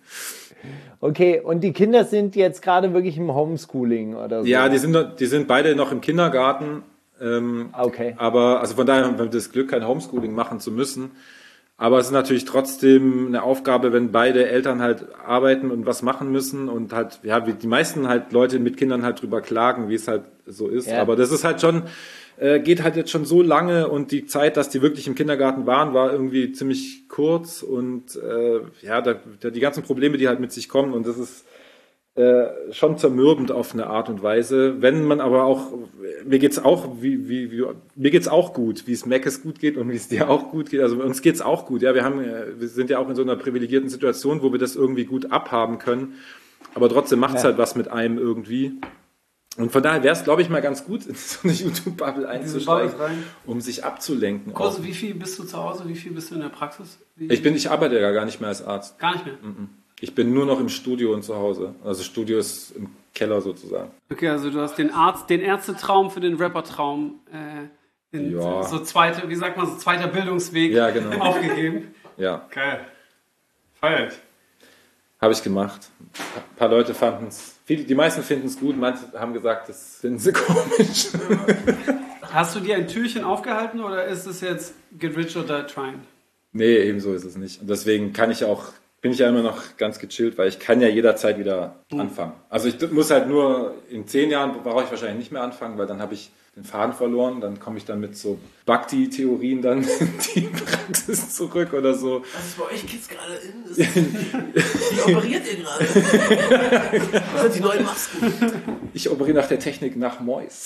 Okay, und die Kinder sind jetzt gerade wirklich im Homeschooling oder so? Ja, die sind, noch- die sind beide noch im Kindergarten, ähm, Okay. aber also von daher haben wir das Glück, kein Homeschooling machen zu müssen. Aber es ist natürlich trotzdem eine Aufgabe, wenn beide Eltern halt arbeiten und was machen müssen und halt, ja, wie die meisten halt Leute mit Kindern halt drüber klagen, wie es halt so ist. Ja. Aber das ist halt schon, äh, geht halt jetzt schon so lange und die Zeit, dass die wirklich im Kindergarten waren, war irgendwie ziemlich kurz und äh, ja, da, da die ganzen Probleme, die halt mit sich kommen und das ist äh, schon zermürbend auf eine Art und Weise. Wenn man aber auch, mir geht's auch, wie, wie, wie, mir geht's auch gut, wie es Mackes gut geht und wie es dir auch gut geht. Also uns geht's auch gut. Ja, wir haben, äh, wir sind ja auch in so einer privilegierten Situation, wo wir das irgendwie gut abhaben können. Aber trotzdem macht's Ja. halt was mit einem irgendwie. Und von daher wäre es, glaube ich, mal ganz gut, in so eine YouTube-Bubble einzusteigen, Bubble rein. um sich abzulenken. Kurz, Auch. wie viel bist du zu Hause? Wie viel bist du in der Praxis? Wie Ich bin, ich arbeite ja gar nicht mehr als Arzt. Gar nicht mehr. Ich bin nur noch im Studio und zu Hause. Also Studio ist im Keller sozusagen. Okay, also du hast den Arzt, den Ärztetraum für den Rappertraum, äh, in Ja. so zweite, wie sagt man, so zweiter Bildungsweg Ja, genau. aufgegeben. Ja. Geil. Feiert. Habe ich gemacht. Ein paar Leute fanden es, die meisten finden es gut, manche haben gesagt, das finden sie komisch. Hast du dir ein Türchen aufgehalten oder ist es jetzt get rich or die trying? Nee, ebenso ist es nicht. Und deswegen kann ich auch, bin ich ja immer noch ganz gechillt, weil ich kann ja jederzeit wieder anfangen. Also ich muss halt nur, in zehn Jahren brauche ich wahrscheinlich nicht mehr anfangen, weil dann habe ich den Faden verloren, dann komme ich dann mit so Bhakti-Theorien dann in die Praxis zurück oder so. Was ist bei euch Kids gerade in? Wie operiert ihr gerade? Was sind die neuen Masken? Ich operiere nach der Technik nach Mois.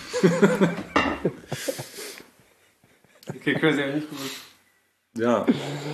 Okay, crazy, hab ich nicht gewusst. Ja.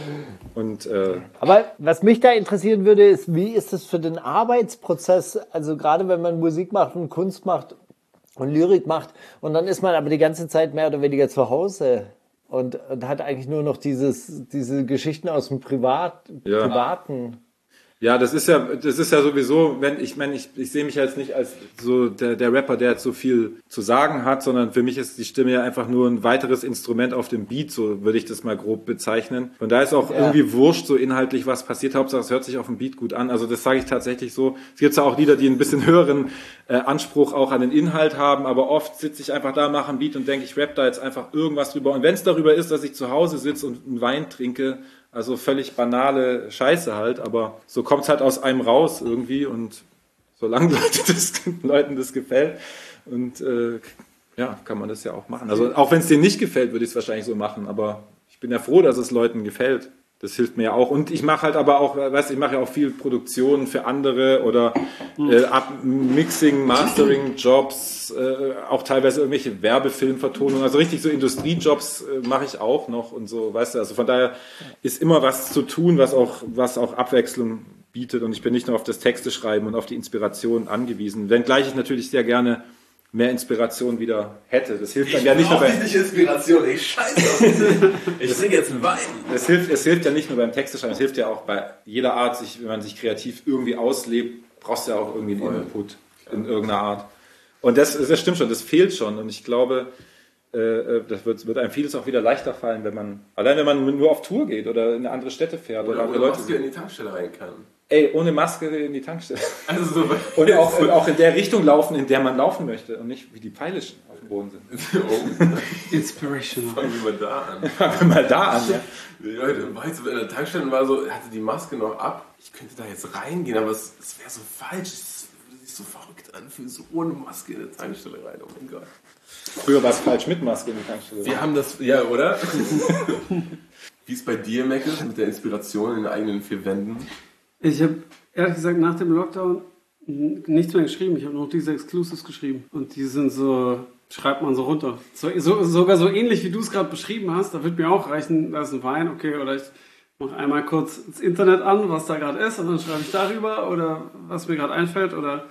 Und äh, Aber was mich da interessieren würde, ist, wie ist es für den Arbeitsprozess, also gerade wenn man Musik macht und Kunst macht und Lyrik macht und dann ist man aber die ganze Zeit mehr oder weniger zu Hause und, und hat eigentlich nur noch dieses, diese Geschichten aus dem Privat, Ja. Privaten. ja, das ist ja, das ist ja sowieso, wenn ich meine, ich, ich sehe mich jetzt nicht als so der, der Rapper, der jetzt so viel zu sagen hat, sondern für mich ist die Stimme ja einfach nur ein weiteres Instrument auf dem Beat, so würde ich das mal grob bezeichnen. Und da ist auch Ja. irgendwie wurscht, so inhaltlich was passiert, Hauptsache es hört sich auf dem Beat gut an. Also das sage ich tatsächlich so. Es gibt ja auch Lieder, die ein bisschen höheren äh, Anspruch auch an den Inhalt haben, aber oft sitze ich einfach da, mache ein Beat und denke, ich rap da jetzt einfach irgendwas drüber. Und wenn es darüber ist, dass ich zu Hause sitze und einen Wein trinke, also völlig banale Scheiße halt, aber so kommt es halt aus einem raus irgendwie und solange Leute das, Leuten das gefällt und äh, ja, kann man das ja auch machen. Also auch wenn es denen nicht gefällt, würde ich es wahrscheinlich so machen, aber ich bin ja froh, dass es Leuten gefällt. Das hilft mir ja auch. Und ich mache halt aber auch, weißt du, ich mache ja auch viel Produktionen für andere oder äh, Up Mixing, Mastering Jobs, äh, auch teilweise irgendwelche Werbefilmvertonungen, also richtig so Industriejobs äh, mache ich auch noch und so, weißt du, also von daher ist immer was zu tun, was auch, was auch Abwechslung bietet und ich bin nicht nur auf das Texte schreiben und auf die Inspiration angewiesen, wenngleich ich natürlich sehr gerne mehr Inspiration wieder hätte. Das hilft dann ja nicht nur brauch beim, nicht Inspiration, ich scheiße auf dich. Ich trinke jetzt einen Wein. es hilft, es hilft ja nicht nur beim Texteschreiben, es hilft ja auch bei jeder Art, sich, wenn man sich kreativ irgendwie auslebt, brauchst du ja auch irgendwie einen Input in irgendeiner Art. Und das, das stimmt schon, das fehlt schon. Und ich glaube, äh, das wird, wird einem vieles auch wieder leichter fallen, wenn man, allein wenn man nur auf Tour geht oder in andere Städte fährt oder, Oder andere ohne Leute Maske in sieht. die Tankstelle rein kann. Ey, ohne Maske in die Tankstelle. Also so Und auch, und auch in der Richtung laufen, in der man laufen möchte und nicht wie die Peilischen auf dem Boden sind. oh, Inspirational. fangen wir mal da an. Fangen wir mal da an. Ja. Die Leute, war jetzt so in der Tankstelle und war so, hatte die Maske noch ab. Ich könnte da jetzt reingehen, aber es, es wäre so falsch. Es würde sich so verrückt anfühlen, so ohne Maske in eine Tankstelle rein. Oh mein Gott. Früher war es falsch mit Maske in die Tankstelle. Wir haben das, ja, oder? Wie ist bei dir, Mackes, mit der Inspiration in den eigenen vier Wänden? Ich habe ehrlich gesagt nach dem Lockdown Nichts mehr geschrieben, ich habe noch diese Exclusives geschrieben. Und die sind so, schreibt man so runter. So, so, sogar so ähnlich, wie du es gerade beschrieben hast, da wird mir auch reichen, da ist ein Wein, okay, oder ich mache einmal kurz das Internet an, was da gerade ist, und dann schreibe ich darüber, oder was mir gerade einfällt, oder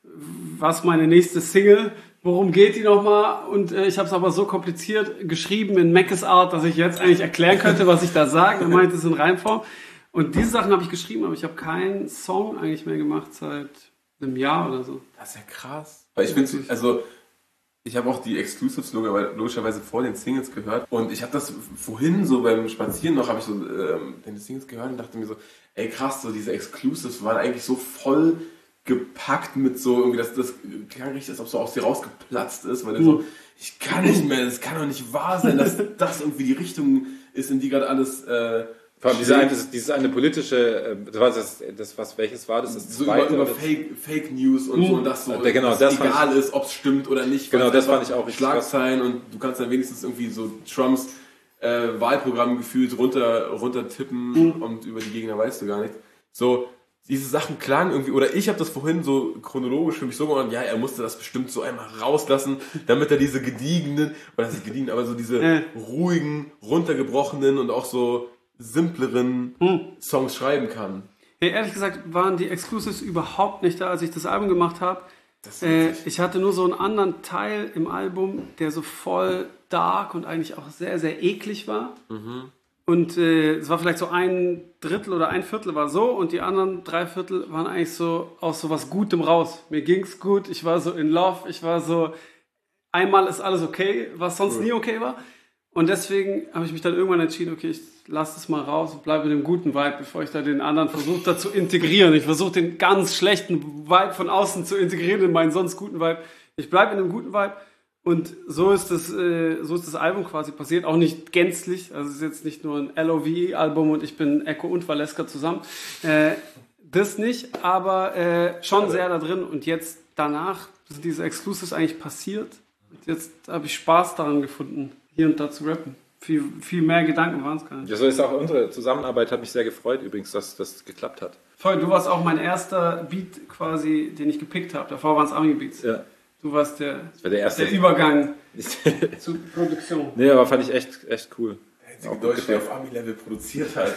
was meine nächste Single, worum geht die nochmal? Und äh, ich habe es aber so kompliziert geschrieben in Mackes Art, dass ich jetzt eigentlich erklären könnte, was ich da sage. Er meinte es in Reimform. Und diese Sachen habe ich geschrieben, aber ich habe keinen Song eigentlich mehr gemacht seit einem Jahr oder so. Das ist ja krass. Weil ich finde, also ich habe auch die Exclusives logischerweise vor den Singles gehört. Und ich habe das vorhin so beim Spazieren noch, habe ich so ähm, den Singles gehört und dachte mir so, ey krass, so diese Exclusives waren eigentlich so voll gepackt mit so, irgendwie das, das klang richtig, als ob so aus dir rausgeplatzt ist, weil der so, ich kann nicht mehr, das kann doch nicht wahr sein, dass das irgendwie die Richtung ist, in die gerade alles äh, vor allem diese eine, dieses eine politische, das war das, das was welches war das? Das so zweite, über, über Fake, Fake News und so, und das so, der, genau, dass das egal ich, ist, ob es stimmt oder nicht. Genau, das fand ich auch richtig Schlagzeilen, und du kannst dann wenigstens irgendwie so Trumps äh, Wahlprogramm gefühlt runter, runter tippen mhm. und über die Gegner weißt du gar nicht. So, diese Sachen klangen irgendwie, oder ich habe das vorhin so chronologisch für mich so gemacht, ja, er musste das bestimmt so einmal rauslassen, damit er diese gediegenen, oder das ist gediegen, aber so diese äh. ruhigen, runtergebrochenen und auch so simpleren hm. Songs schreiben kann. Ja, ehrlich gesagt waren die Exclusives überhaupt nicht da, als ich das Album gemacht habe. Äh, ich hatte nur so einen anderen Teil im Album, der so voll dark und eigentlich auch sehr, sehr eklig war. Mhm. Und äh, es war vielleicht so ein Drittel oder ein Viertel war so, und die anderen drei Viertel waren eigentlich so aus so was Gutem raus. Mir ging's gut, ich war so in love, ich war so, einmal ist alles okay, was sonst cool. nie okay war. Und deswegen habe ich mich dann irgendwann entschieden, okay, ich lasse das mal raus und bleibe in dem guten Vibe, bevor ich da den anderen versuche, da zu integrieren. Ich versuche den ganz schlechten Vibe von außen zu integrieren in meinen sonst guten Vibe. Ich bleibe in dem guten Vibe, und so ist das, äh, so ist das Album quasi passiert. Auch nicht gänzlich, also es ist jetzt nicht nur ein L O V E-Album und ich bin Echo und Valeska zusammen. Äh, das nicht, aber äh, schon sehr da drin. Und jetzt danach sind diese Exclusives eigentlich passiert. Und jetzt habe ich Spaß daran gefunden, hier und da zu rappen. Viel, viel mehr Gedanken waren es gar nicht. Ja, so ist auch unsere Zusammenarbeit, hat mich sehr gefreut übrigens, dass das geklappt hat. Voll, du warst auch mein erster Beat quasi, den ich gepickt habe. Davor waren es Ami-Beats. Ja. Du warst der, war der, erste. der Übergang zur Produktion. Nee, aber fand ich echt, echt cool. Einzige Deutsche, der auf Ami-Level produziert hat.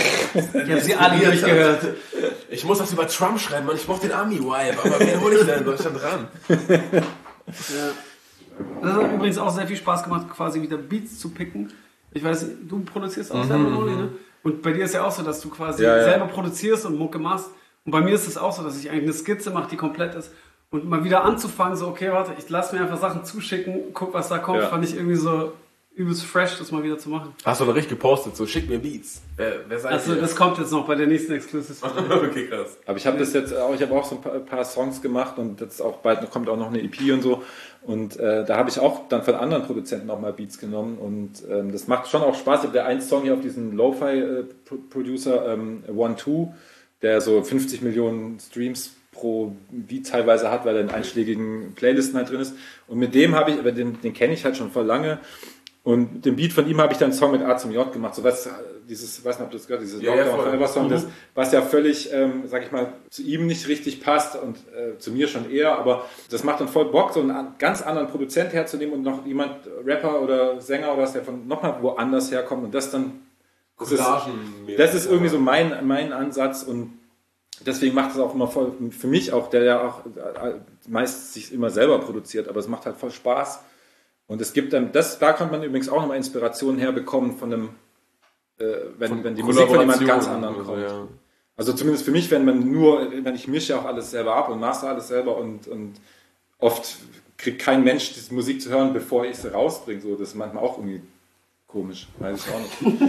Ich habe sie alle durchgehört. Ich muss das über Trump schreiben, Mann. Ich brauche den Ami-Vibe. Aber wen hole ich da in Deutschland dran? Ja. Das hat übrigens auch sehr viel Spaß gemacht, quasi wieder Beats zu picken. Ich weiß, du produzierst auch mhm, selber, Molly, ne? Und bei dir ist ja auch so, dass du quasi ja, ja. selber produzierst und Mucke machst. Und bei mir ist es auch so, dass ich eigentlich eine Skizze mache, die komplett ist. Und mal wieder anzufangen, so, okay, warte, ich lasse mir einfach Sachen zuschicken, guck, was da kommt, ja. fand ich irgendwie so übelst fresh, das mal wieder zu machen. Hast du noch richtig gepostet, so, schick mir Beats. Wer, wer seid also, ihr? Das kommt jetzt noch bei der nächsten Exclusive. Okay, krass. Aber ich habe das jetzt auch, ich habe auch so ein paar, ein paar Songs gemacht, und jetzt auch bald kommt auch noch eine E P und so. Und äh, da habe ich auch dann von anderen Produzenten auch mal Beats genommen, und ähm, das macht schon auch Spaß. Ich habe ja einen Song hier auf diesen Lo-Fi-Producer, ähm, One Two, der so fünfzig Millionen Streams pro Beat teilweise hat, weil er in einschlägigen Playlisten halt drin ist. Und mit dem habe ich, aber den, den kenne ich halt schon voll lange. Und mit dem Beat von ihm habe ich dann einen Song mit A zum J gemacht. So was, dieses, weiß nicht, ob du das gehört, dieses ja, Lockdown ja, Forever Song, mhm. das, was ja völlig, ähm, sag ich mal, zu ihm nicht richtig passt und äh, zu mir schon eher, aber das macht dann voll Bock, so einen ganz anderen Produzent herzunehmen und noch jemand, Rapper oder Sänger oder was, der von nochmal woanders herkommt, und das dann, das ist, das ist irgendwie so mein, mein Ansatz, und deswegen macht es auch immer voll, für mich auch, der ja auch meist sich immer selber produziert, aber es macht halt voll Spaß. Und es gibt dann, das, da kann man übrigens auch nochmal Inspirationen herbekommen von einem, äh, wenn, von wenn die Musik von jemand ganz anderen kommt. So, ja. Also zumindest für mich, wenn man nur, wenn ich mische auch alles selber ab und master alles selber, und, und oft kriegt kein Mensch die Musik zu hören, bevor ich sie rausbringe. So, das ist manchmal auch irgendwie komisch, weiß ich auch nicht.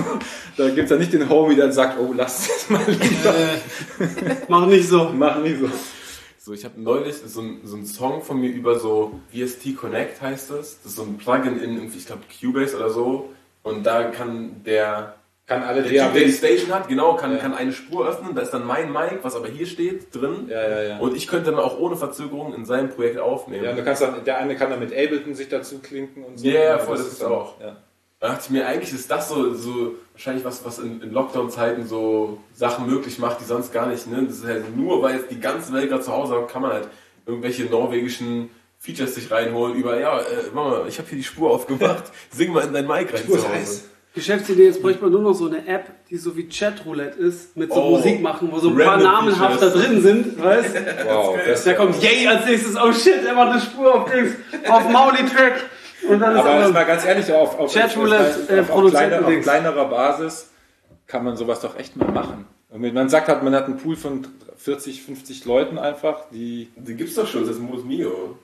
Da gibt es ja nicht den Homie, der sagt, oh, lass das mal lieber. Äh, mach nicht so. Mach nicht so. So, ich habe neulich so einen so Song von mir über so V S T Connect heißt das. Das ist so ein Plugin in, ich glaube, Cubase oder so. Und da kann der, kann alle der Typ, der die Station hat, genau, kann, ja. kann eine Spur öffnen. Da ist dann mein Mic, was aber hier steht, drin. Ja, ja, ja. Und ich könnte dann auch ohne Verzögerung in seinem Projekt aufnehmen. Ja, du kannst dann, der eine kann dann mit Ableton sich dazu klinken und so. Ja, yeah, voll, das, das ist dann auch. Ja. Da dachte ich mir, eigentlich ist das so, so wahrscheinlich was, was in, in Lockdown-Zeiten so Sachen möglich macht, die sonst gar nicht, ne? Das ist halt nur, weil jetzt die ganze Welt gerade zu Hause hat, kann man halt irgendwelche norwegischen Features sich reinholen über, ja, äh, Mama, ich habe hier die Spur aufgemacht, sing mal in dein Mic rein zu Hause. Geschäftsidee, jetzt bräuchte man nur noch so eine App, die so wie Chatroulette ist, mit so Oh, Musik machen, wo so ein paar namenhaft da drin sind, weißt du? Wow, das Da kommt Yay als nächstes, oh shit, er macht eine Spur auf Dings, auf Mauli-Track. Und dann ist aber aber jetzt mal ganz ehrlich, auf, auf, Chatroulette, auf, äh, auf, auf, kleiner, auf Produzenten-Dings. kleinerer Basis kann man sowas doch echt mal machen. Und man sagt halt, man hat einen Pool von vierzig, fünfzig Leuten einfach, die... Die gibt's doch schon, das ist Mos Mio.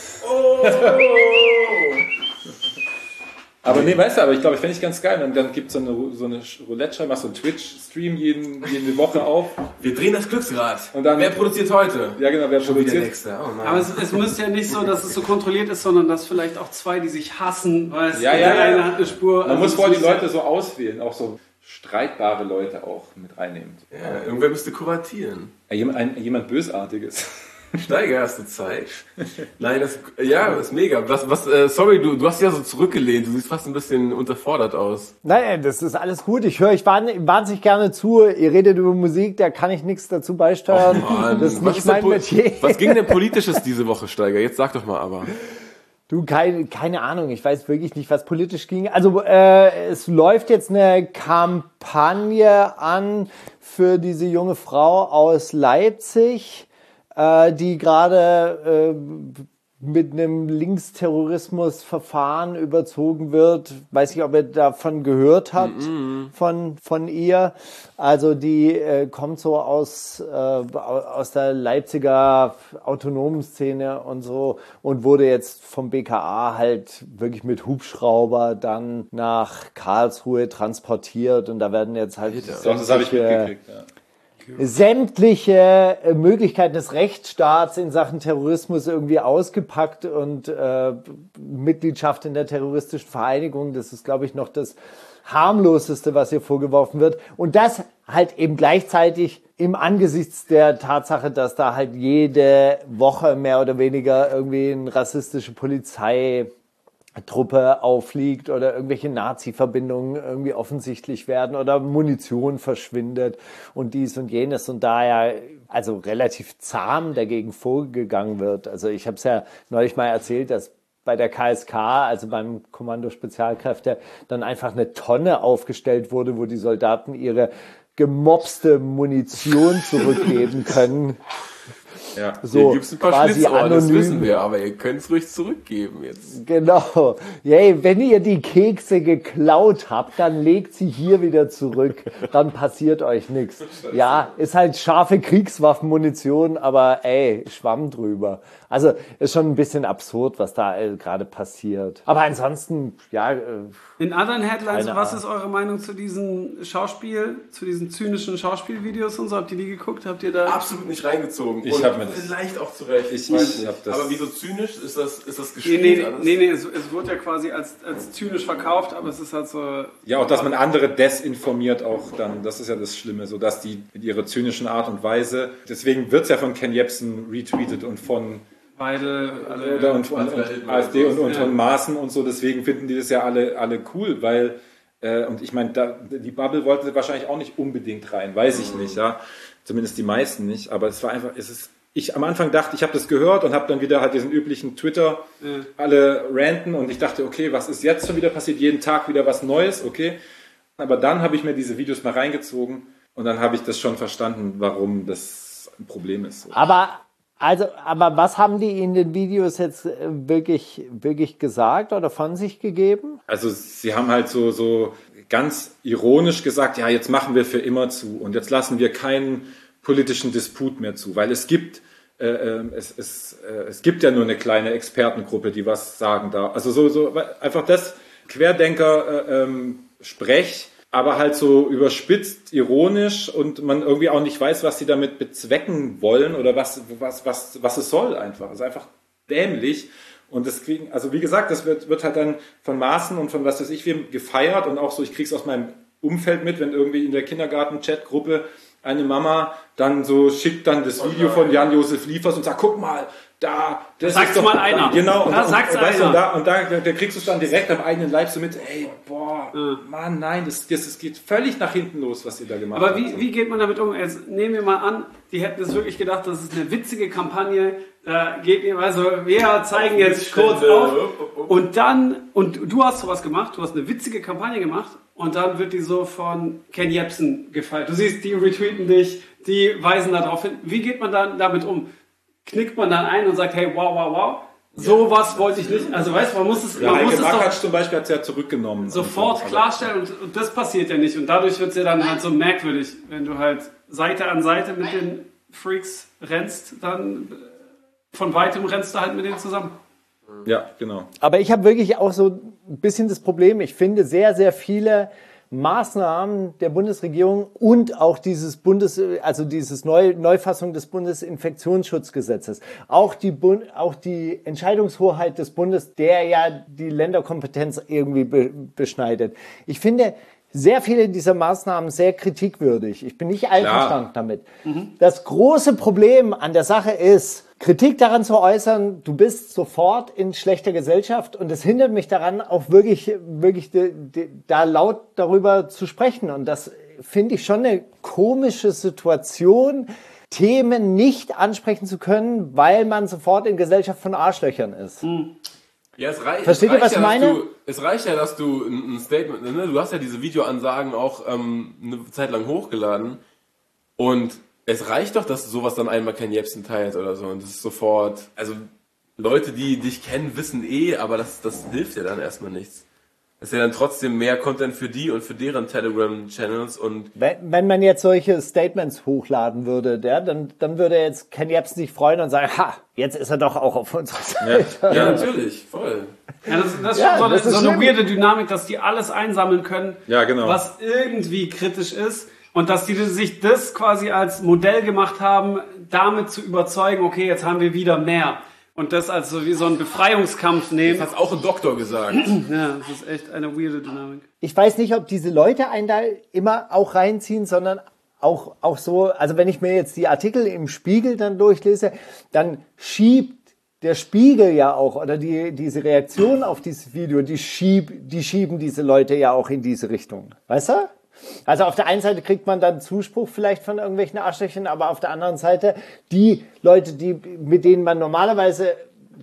Aber nee, weißt du, aber ich glaube, ich fände ich ganz geil. Und dann gibt es so eine, so eine Roulette-Scheibe, machst so einen Twitch-Stream jeden, jede Woche auf. Wir drehen das Glücksrad. Und dann- Wer produziert heute? Ja, genau, wer Schon wieder produziert. nächster. Oh nein. Aber es, es müsste ja nicht so, dass es so kontrolliert ist, sondern dass vielleicht auch zwei, die sich hassen, weißt du, Ja, ja, der ja. eine hat eine Spur. Man also muss es vorher die müsste- Leute so auswählen, auch so streitbare Leute auch mit reinnehmen. Ja, irgendwer müsste kuratieren. Ja, jemand, ein, jemand Bösartiges. Steiger, hast du Zeit? Nein, das, ja, das ist mega. Was, was, äh, sorry, du, du hast ja so zurückgelehnt. Du siehst fast ein bisschen unterfordert aus. Nein, das ist alles gut. Ich höre euch wahn- wahnsinnig gerne zu. Ihr redet über Musik, da kann ich nichts dazu beisteuern. Mann, das ist was nicht ist denn mein po- Metier. Was ging denn Politisches diese Woche, Steiger? Jetzt sag doch mal aber. Du, keine, keine Ahnung, ich weiß wirklich nicht, was politisch ging. Also äh, es läuft jetzt eine Kampagne an für diese junge Frau aus Leipzig, äh, die gerade äh, mit einem Linksterrorismusverfahren überzogen wird. Weiß nicht, ob ihr davon gehört habt, mm-hmm. von, von ihr. Also die äh, kommt so aus, äh, aus der Leipziger autonomen Szene und so und wurde jetzt vom B K A halt wirklich mit Hubschrauber dann nach Karlsruhe transportiert und da werden jetzt halt Doch, das habe ich mitgekriegt, ja. sämtliche äh, Möglichkeiten des Rechtsstaats in Sachen Terrorismus irgendwie ausgepackt und äh, Mitgliedschaft in der terroristischen Vereinigung, das ist, glaube ich, noch das harmloseste, was ihr vorgeworfen wird. Und das halt eben gleichzeitig im Angesichts der Tatsache, dass da halt jede Woche mehr oder weniger irgendwie eine rassistische Polizei Truppe auffliegt oder irgendwelche Nazi-Verbindungen irgendwie offensichtlich werden oder Munition verschwindet und dies und jenes und daher also relativ zahm dagegen vorgegangen wird. Also ich habe es ja neulich mal erzählt, dass bei der K S K, also beim Kommando Spezialkräfte, dann einfach eine Tonne aufgestellt wurde, wo die Soldaten ihre gemobste Munition zurückgeben können. Ja, So, hier gibt's ein paar quasi Schlitzohren, das anonym. wissen wir, aber ihr könnt es ruhig zurückgeben jetzt. Genau. Yay, wenn ihr die Kekse geklaut habt, dann legt sie hier wieder zurück. Dann passiert euch nichts. Ja, ist halt scharfe Kriegswaffenmunition, aber ey, Schwamm drüber. Also ist schon ein bisschen absurd, was da äh, gerade passiert. Aber ansonsten, ja. Äh, In anderen Headlines, Keine was Ahnung. ist eure Meinung zu diesen Schauspiel, zu diesen zynischen Schauspielvideos und so? Habt ihr die geguckt? Habt ihr da... Absolut nicht reingezogen. Ich Und hab mir das- vielleicht auch zu Recht. Ich- weiß ich hab das- Aber wieso zynisch? Ist das, ist das Nee, gespielt nee, alles? nee, nee es, es wird ja quasi als, als zynisch verkauft, aber es ist halt so... Ja, auch dass man andere desinformiert auch dann, das ist ja das Schlimme, so dass die mit ihrer zynischen Art und Weise, deswegen wird es ja von Ken Jebsen retweetet und von Beide, alle, oder und, und, und AfD und, und von Maaßen und so, deswegen finden die das ja alle, alle cool, weil, äh, und ich meine, da, die Bubble wollte wahrscheinlich auch nicht unbedingt rein, weiß ich nicht, ja, zumindest die meisten nicht, aber es war einfach, es ist, ich am Anfang dachte, ich habe das gehört und habe dann wieder halt diesen üblichen Twitter, Ja. alle ranten und ich dachte, okay, was ist jetzt schon wieder passiert, jeden Tag wieder was Neues, okay, aber dann habe ich mir diese Videos mal reingezogen und dann habe ich das schon verstanden, warum das ein Problem ist. So. aber Also, aber was haben die in den Videos jetzt äh, wirklich, wirklich gesagt oder von sich gegeben? Also sie haben halt so, so ganz ironisch gesagt, ja, jetzt machen wir für immer zu und jetzt lassen wir keinen politischen Disput mehr zu, weil es gibt, äh, äh, es, es, äh, es gibt ja nur eine kleine Expertengruppe, die was sagen darf. Also so, so einfach das Querdenker äh, ähm, Sprech, aber halt so überspitzt, ironisch und man irgendwie auch nicht weiß, was sie damit bezwecken wollen oder was, was, was, was es soll einfach. Es ist einfach dämlich. Und das kriegen, also wie gesagt, das wird, wird halt dann von Maaßen und von was weiß ich wem gefeiert und auch so, ich krieg's aus meinem Umfeld mit, wenn irgendwie in der Kindergarten-Chat-Gruppe eine Mama dann so schickt dann das Video von Jan-Josef Liefers und sagt, guck mal, da, das Sagt's ist doch, mal einer. Genau, und, Da und, sagt's und, weißt du, einer. und da, und da, da kriegst du es dann direkt am eigenen Leib so mit, ey, boah, Ja. Mann, nein, das, das, das geht völlig nach hinten los, was ihr da gemacht Aber habt. wie, wie geht man damit um? Jetzt nehmen wir mal an, die hätten es wirklich gedacht, das ist eine witzige Kampagne. Da geht ihr, also wir zeigen jetzt kurz auf. Und dann, und du hast sowas gemacht, du hast eine witzige Kampagne gemacht und dann wird die so von Ken Jebsen gefeiert. Du siehst, die retweeten dich, die weisen darauf hin. Wie geht man dann damit um? Knickt man dann ein und sagt, hey, wow, wow, wow. Sowas wollte ich nicht. Also weißt du, man muss es, Ja, man muss Heike es doch Makatsch zum Beispiel hat es ja zurückgenommen. sofort Und so. klarstellen und, und das passiert ja nicht. Und dadurch wird es ja dann halt so merkwürdig, wenn du halt Seite an Seite mit den Freaks rennst, dann von weitem rennst du halt mit denen zusammen. Ja, genau. Aber ich habe wirklich auch so ein bisschen das Problem, ich finde sehr, sehr viele Maßnahmen der Bundesregierung und auch dieses Bundes, also dieses Neu, Neufassung des Bundesinfektionsschutzgesetzes, auch die, Bund, auch die Entscheidungshoheit des Bundes, der ja die Länderkompetenz irgendwie be, beschneidet. Ich finde sehr viele dieser Maßnahmen sehr kritikwürdig. Ich bin nicht einverstanden damit. Mhm. Das große Problem an der Sache ist, Kritik daran zu äußern, du bist sofort in schlechter Gesellschaft und es hindert mich daran, auch wirklich, wirklich de, de, da laut darüber zu sprechen. Und das finde ich schon eine komische Situation, Themen nicht ansprechen zu können, weil man sofort in Gesellschaft von Arschlöchern ist. Mhm. Ja, es reicht. Versteht es ihr, was reicht ich ja, meine? Du, es reicht ja, dass du ein, ein Statement, ne? Du hast ja diese Videoansagen auch ähm, eine Zeit lang hochgeladen und es reicht doch, dass sowas dann einmal Ken Jebsen teilt oder so und das ist sofort, also Leute, die dich kennen, wissen eh, aber das, das hilft ja dann erstmal nichts. Das ist ja dann trotzdem mehr Content für die und für deren Telegram-Channels und Wenn, wenn man jetzt solche Statements hochladen würde, ja, dann, dann würde jetzt Ken Jebsen sich freuen und sagen, ha, jetzt ist er doch auch auf unserer Seite. ja, ja natürlich, voll. Ja, das, das ist Ja, schon so eine, das ist so eine schlimm. weirde Dynamik, dass die alles einsammeln können, Ja, genau. was irgendwie kritisch ist. Und dass die sich das quasi als Modell gemacht haben, damit zu überzeugen, okay, jetzt haben wir wieder mehr. Und das als so wie so einen Befreiungskampf nehmen. Das hat auch ein Doktor gesagt. Ja, das ist echt eine weirde Dynamik. Ich weiß nicht, ob diese Leute einen da immer auch reinziehen, sondern auch, auch so, also wenn ich mir jetzt die Artikel im Spiegel dann durchlese, dann schiebt der Spiegel ja auch, oder die, diese Reaktion auf dieses Video, die, schieb, die schieben diese Leute ja auch in diese Richtung. Weißt du? Also auf der einen Seite kriegt man dann Zuspruch vielleicht von irgendwelchen Arschlöchern, aber auf der anderen Seite die Leute, die, mit denen man normalerweise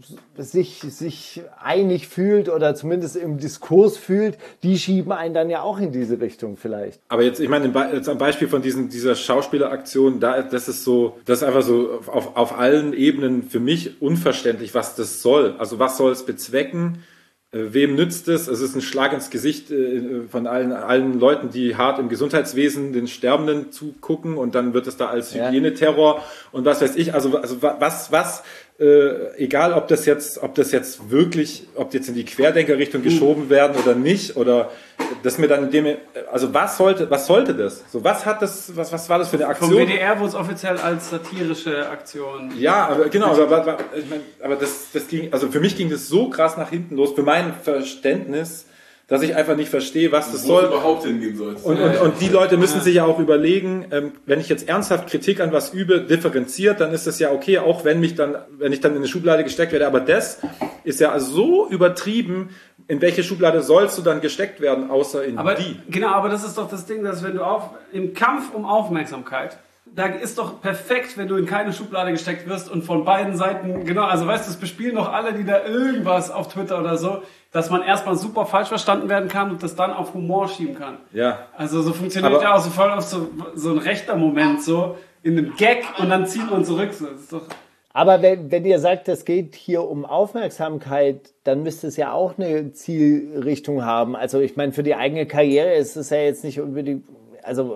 sich, sich einig fühlt oder zumindest im Diskurs fühlt, die schieben einen dann ja auch in diese Richtung vielleicht. Aber jetzt, ich meine, jetzt am Beispiel von diesen, dieser Schauspieleraktion, da, das ist so, das ist einfach so auf, auf allen Ebenen für mich unverständlich, was das soll. Also was soll es bezwecken? Wem nützt es? Es ist ein Schlag ins Gesicht von allen, allen Leuten, die hart im Gesundheitswesen den Sterbenden zugucken und dann wird es da als Hygieneterror und was weiß ich. Also, also was, was, äh, egal ob das jetzt, ob das jetzt wirklich, ob jetzt in die Querdenkerrichtung geschoben werden oder nicht oder das mir dann in dem, also was sollte, was sollte das? So, was hat das, was, was war das für eine Aktion? Vom W D R wurde es offiziell als satirische Aktion. Ja, aber genau, aber, aber, ich mein, aber das, das ging, also für mich ging das so krass nach hinten los, für mein Verständnis, dass ich einfach nicht verstehe, was das Wo soll. es überhaupt hingehen soll. Und, und, und die Leute müssen sich ja auch überlegen, ähm, wenn ich jetzt ernsthaft Kritik an was übe, differenziert, dann ist das ja okay, auch wenn mich dann, wenn ich dann in eine Schublade gesteckt werde. Aber das ist ja so übertrieben. In welche Schublade sollst du dann gesteckt werden, außer in Aber, die? genau, aber das ist doch das Ding, dass wenn du auf, im Kampf um Aufmerksamkeit, da ist doch perfekt, wenn du in keine Schublade gesteckt wirst und von beiden Seiten, genau, also weißt du, es bespielen doch alle, die da irgendwas auf Twitter oder so, dass man erstmal super falsch verstanden werden kann und das dann auf Humor schieben kann. Ja. Also so funktioniert Aber- ja auch so voll auf so, so ein rechter Moment, so in einem Gag und dann zieht man zurück. So. Das ist doch, Aber wenn, wenn ihr sagt, es geht hier um Aufmerksamkeit, dann müsste es ja auch eine Zielrichtung haben. Also ich meine, für die eigene Karriere ist es ja jetzt nicht unbedingt, also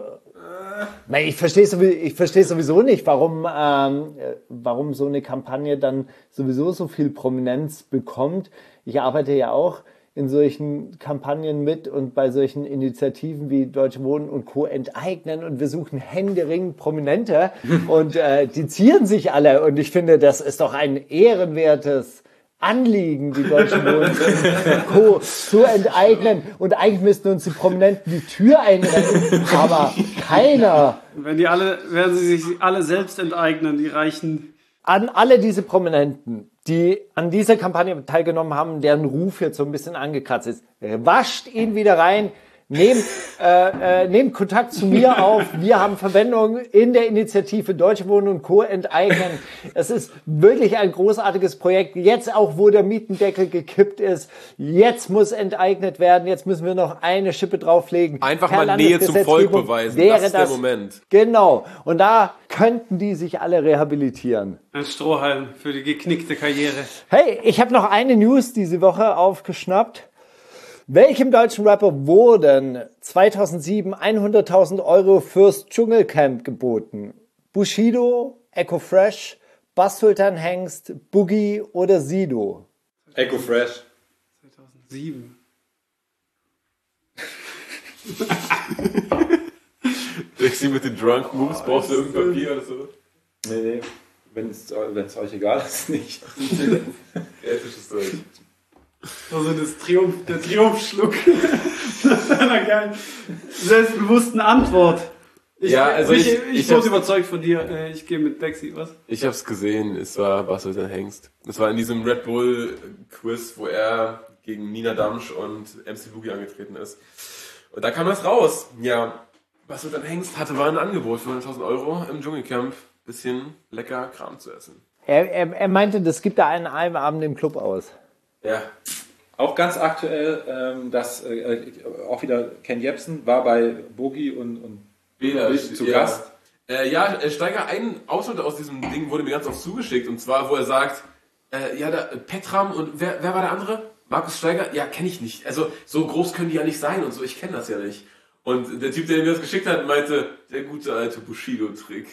äh, ich verstehe sowieso, ich verstehe sowieso nicht, warum, ähm, warum so eine Kampagne dann sowieso so viel Prominenz bekommt. Ich arbeite ja auch in solchen Kampagnen mit und bei solchen Initiativen wie Deutsche Wohnen und Co. enteignen und wir suchen händeringend Prominente und äh, die zieren sich alle und ich finde, das ist doch ein ehrenwertes Anliegen, die Deutsche Wohnen und Co. zu enteignen und eigentlich müssten uns die Prominenten die Tür einrennen, aber keiner. wenn die alle, werden sie sich alle selbst enteignen, die reichen an alle diese Prominenten, die an dieser Kampagne teilgenommen haben, deren Ruf jetzt so ein bisschen angekratzt ist, wascht ihn wieder rein. Nehmt, äh, äh, nehmt Kontakt zu mir auf. Wir haben Verwendung in der Initiative Deutsche Wohnen und Co. enteignen. Es ist wirklich ein großartiges Projekt. Jetzt auch, wo der Mietendeckel gekippt ist. Jetzt muss enteignet werden. Jetzt müssen wir noch eine Schippe drauflegen. Einfach Per mal Nähe zum Volk Landesgesetzgebung beweisen. wäre Das ist der Moment. Genau. Und da könnten die sich alle rehabilitieren. Ein Strohhalm für die geknickte Karriere. Hey, ich habe noch eine News diese Woche aufgeschnappt. Welchem deutschen Rapper wurden zweitausendsieben hunderttausend Euro fürs Dschungelcamp geboten? Bushido, Echo Fresh, Bass Sultan Hengst, Boogie oder Sido? Echo Fresh. zweitausendsieben. Dexy mit den Drunk Moves, brauchst du irgendein Papier oder so? Nee, nee. Wenn es euch egal ist, nicht. Ethisches Deutsch. Also das Triumph, der Triumphschluck nach einer geilen, selbstbewussten Antwort. Ich, Ja, also ich, ich- ich, ich ich bin hab's- überzeugt von dir. Äh, Ich gehe mit Dexy, was? Ich hab's gesehen, es war was soll denn Hengst. Es war in diesem Red Bull Quiz, wo er gegen Nina Damsch und M C Boogie angetreten ist. Und da kam das raus. Ja, was soll denn Hengst hatte, war ein Angebot für hunderttausend Euro im Dschungelcamp. Bisschen lecker Kram zu essen. Er, er, er meinte, das gibt er einen einen Abend im Club aus. Ja. Auch ganz aktuell, ähm, dass äh, auch wieder Ken Jebsen war bei Boogie und, und Bela zu ja. Gast. Äh, ja, äh, Steiger, ein Ausschnitt aus diesem Ding wurde mir ganz oft zugeschickt. Und zwar, wo er sagt, äh, ja, da, Petram und wer, wer war der andere? Markus Steiger? Ja, kenne ich nicht. Also, so groß können die ja nicht sein und so. Ich kenne das ja nicht. Und der Typ, der mir das geschickt hat, meinte, der gute alte Bushido-Trick.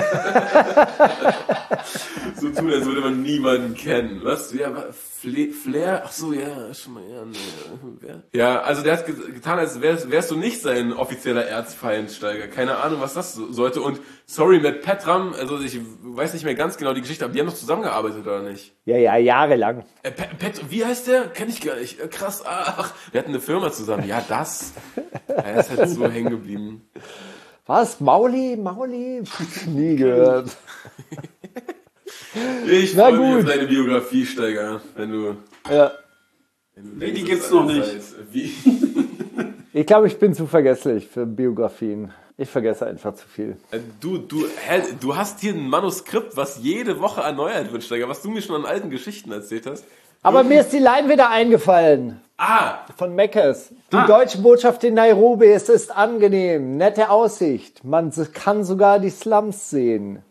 So tun, als würde man niemanden kennen. Was? Ja, Fle Flair? Ach so, ja, schon mal, ja, nee, wer? Ja, also der hat ge getan, als wärst, wärst du nicht sein offizieller Erzfeind, Steiger. Keine Ahnung, was das so sollte. Und sorry, mit Petram, also ich weiß nicht mehr ganz genau die Geschichte, aber die haben doch zusammengearbeitet, oder nicht? Ja, ja, jahrelang. Äh, Pet, Pet, wie heißt der? Kenn ich gar nicht. Äh, krass, ach, wir hatten eine Firma zusammen. Ja, das. Er ist halt so hängen geblieben. Was? Mauli? Mauli? Nie gehört. Ich Na freue mich gut. auf deine Biografie, Steiger, wenn du... Ja. wenn du Wie, denkst, die dass gibt's noch alles nicht. heißt. Wie? Ich glaube, ich bin zu vergesslich für Biografien. Ich vergesse einfach zu viel. Äh, Du, du, hä, du hast hier ein Manuskript, was jede Woche erneuert wird, Steiger, was du mir schon an alten Geschichten erzählt hast. Aber mir ist die Line wieder eingefallen. Ah, Von Meckes. Die Ah. deutsche Botschaft in Nairobi, es ist angenehm. Nette Aussicht. Man kann sogar die Slums sehen.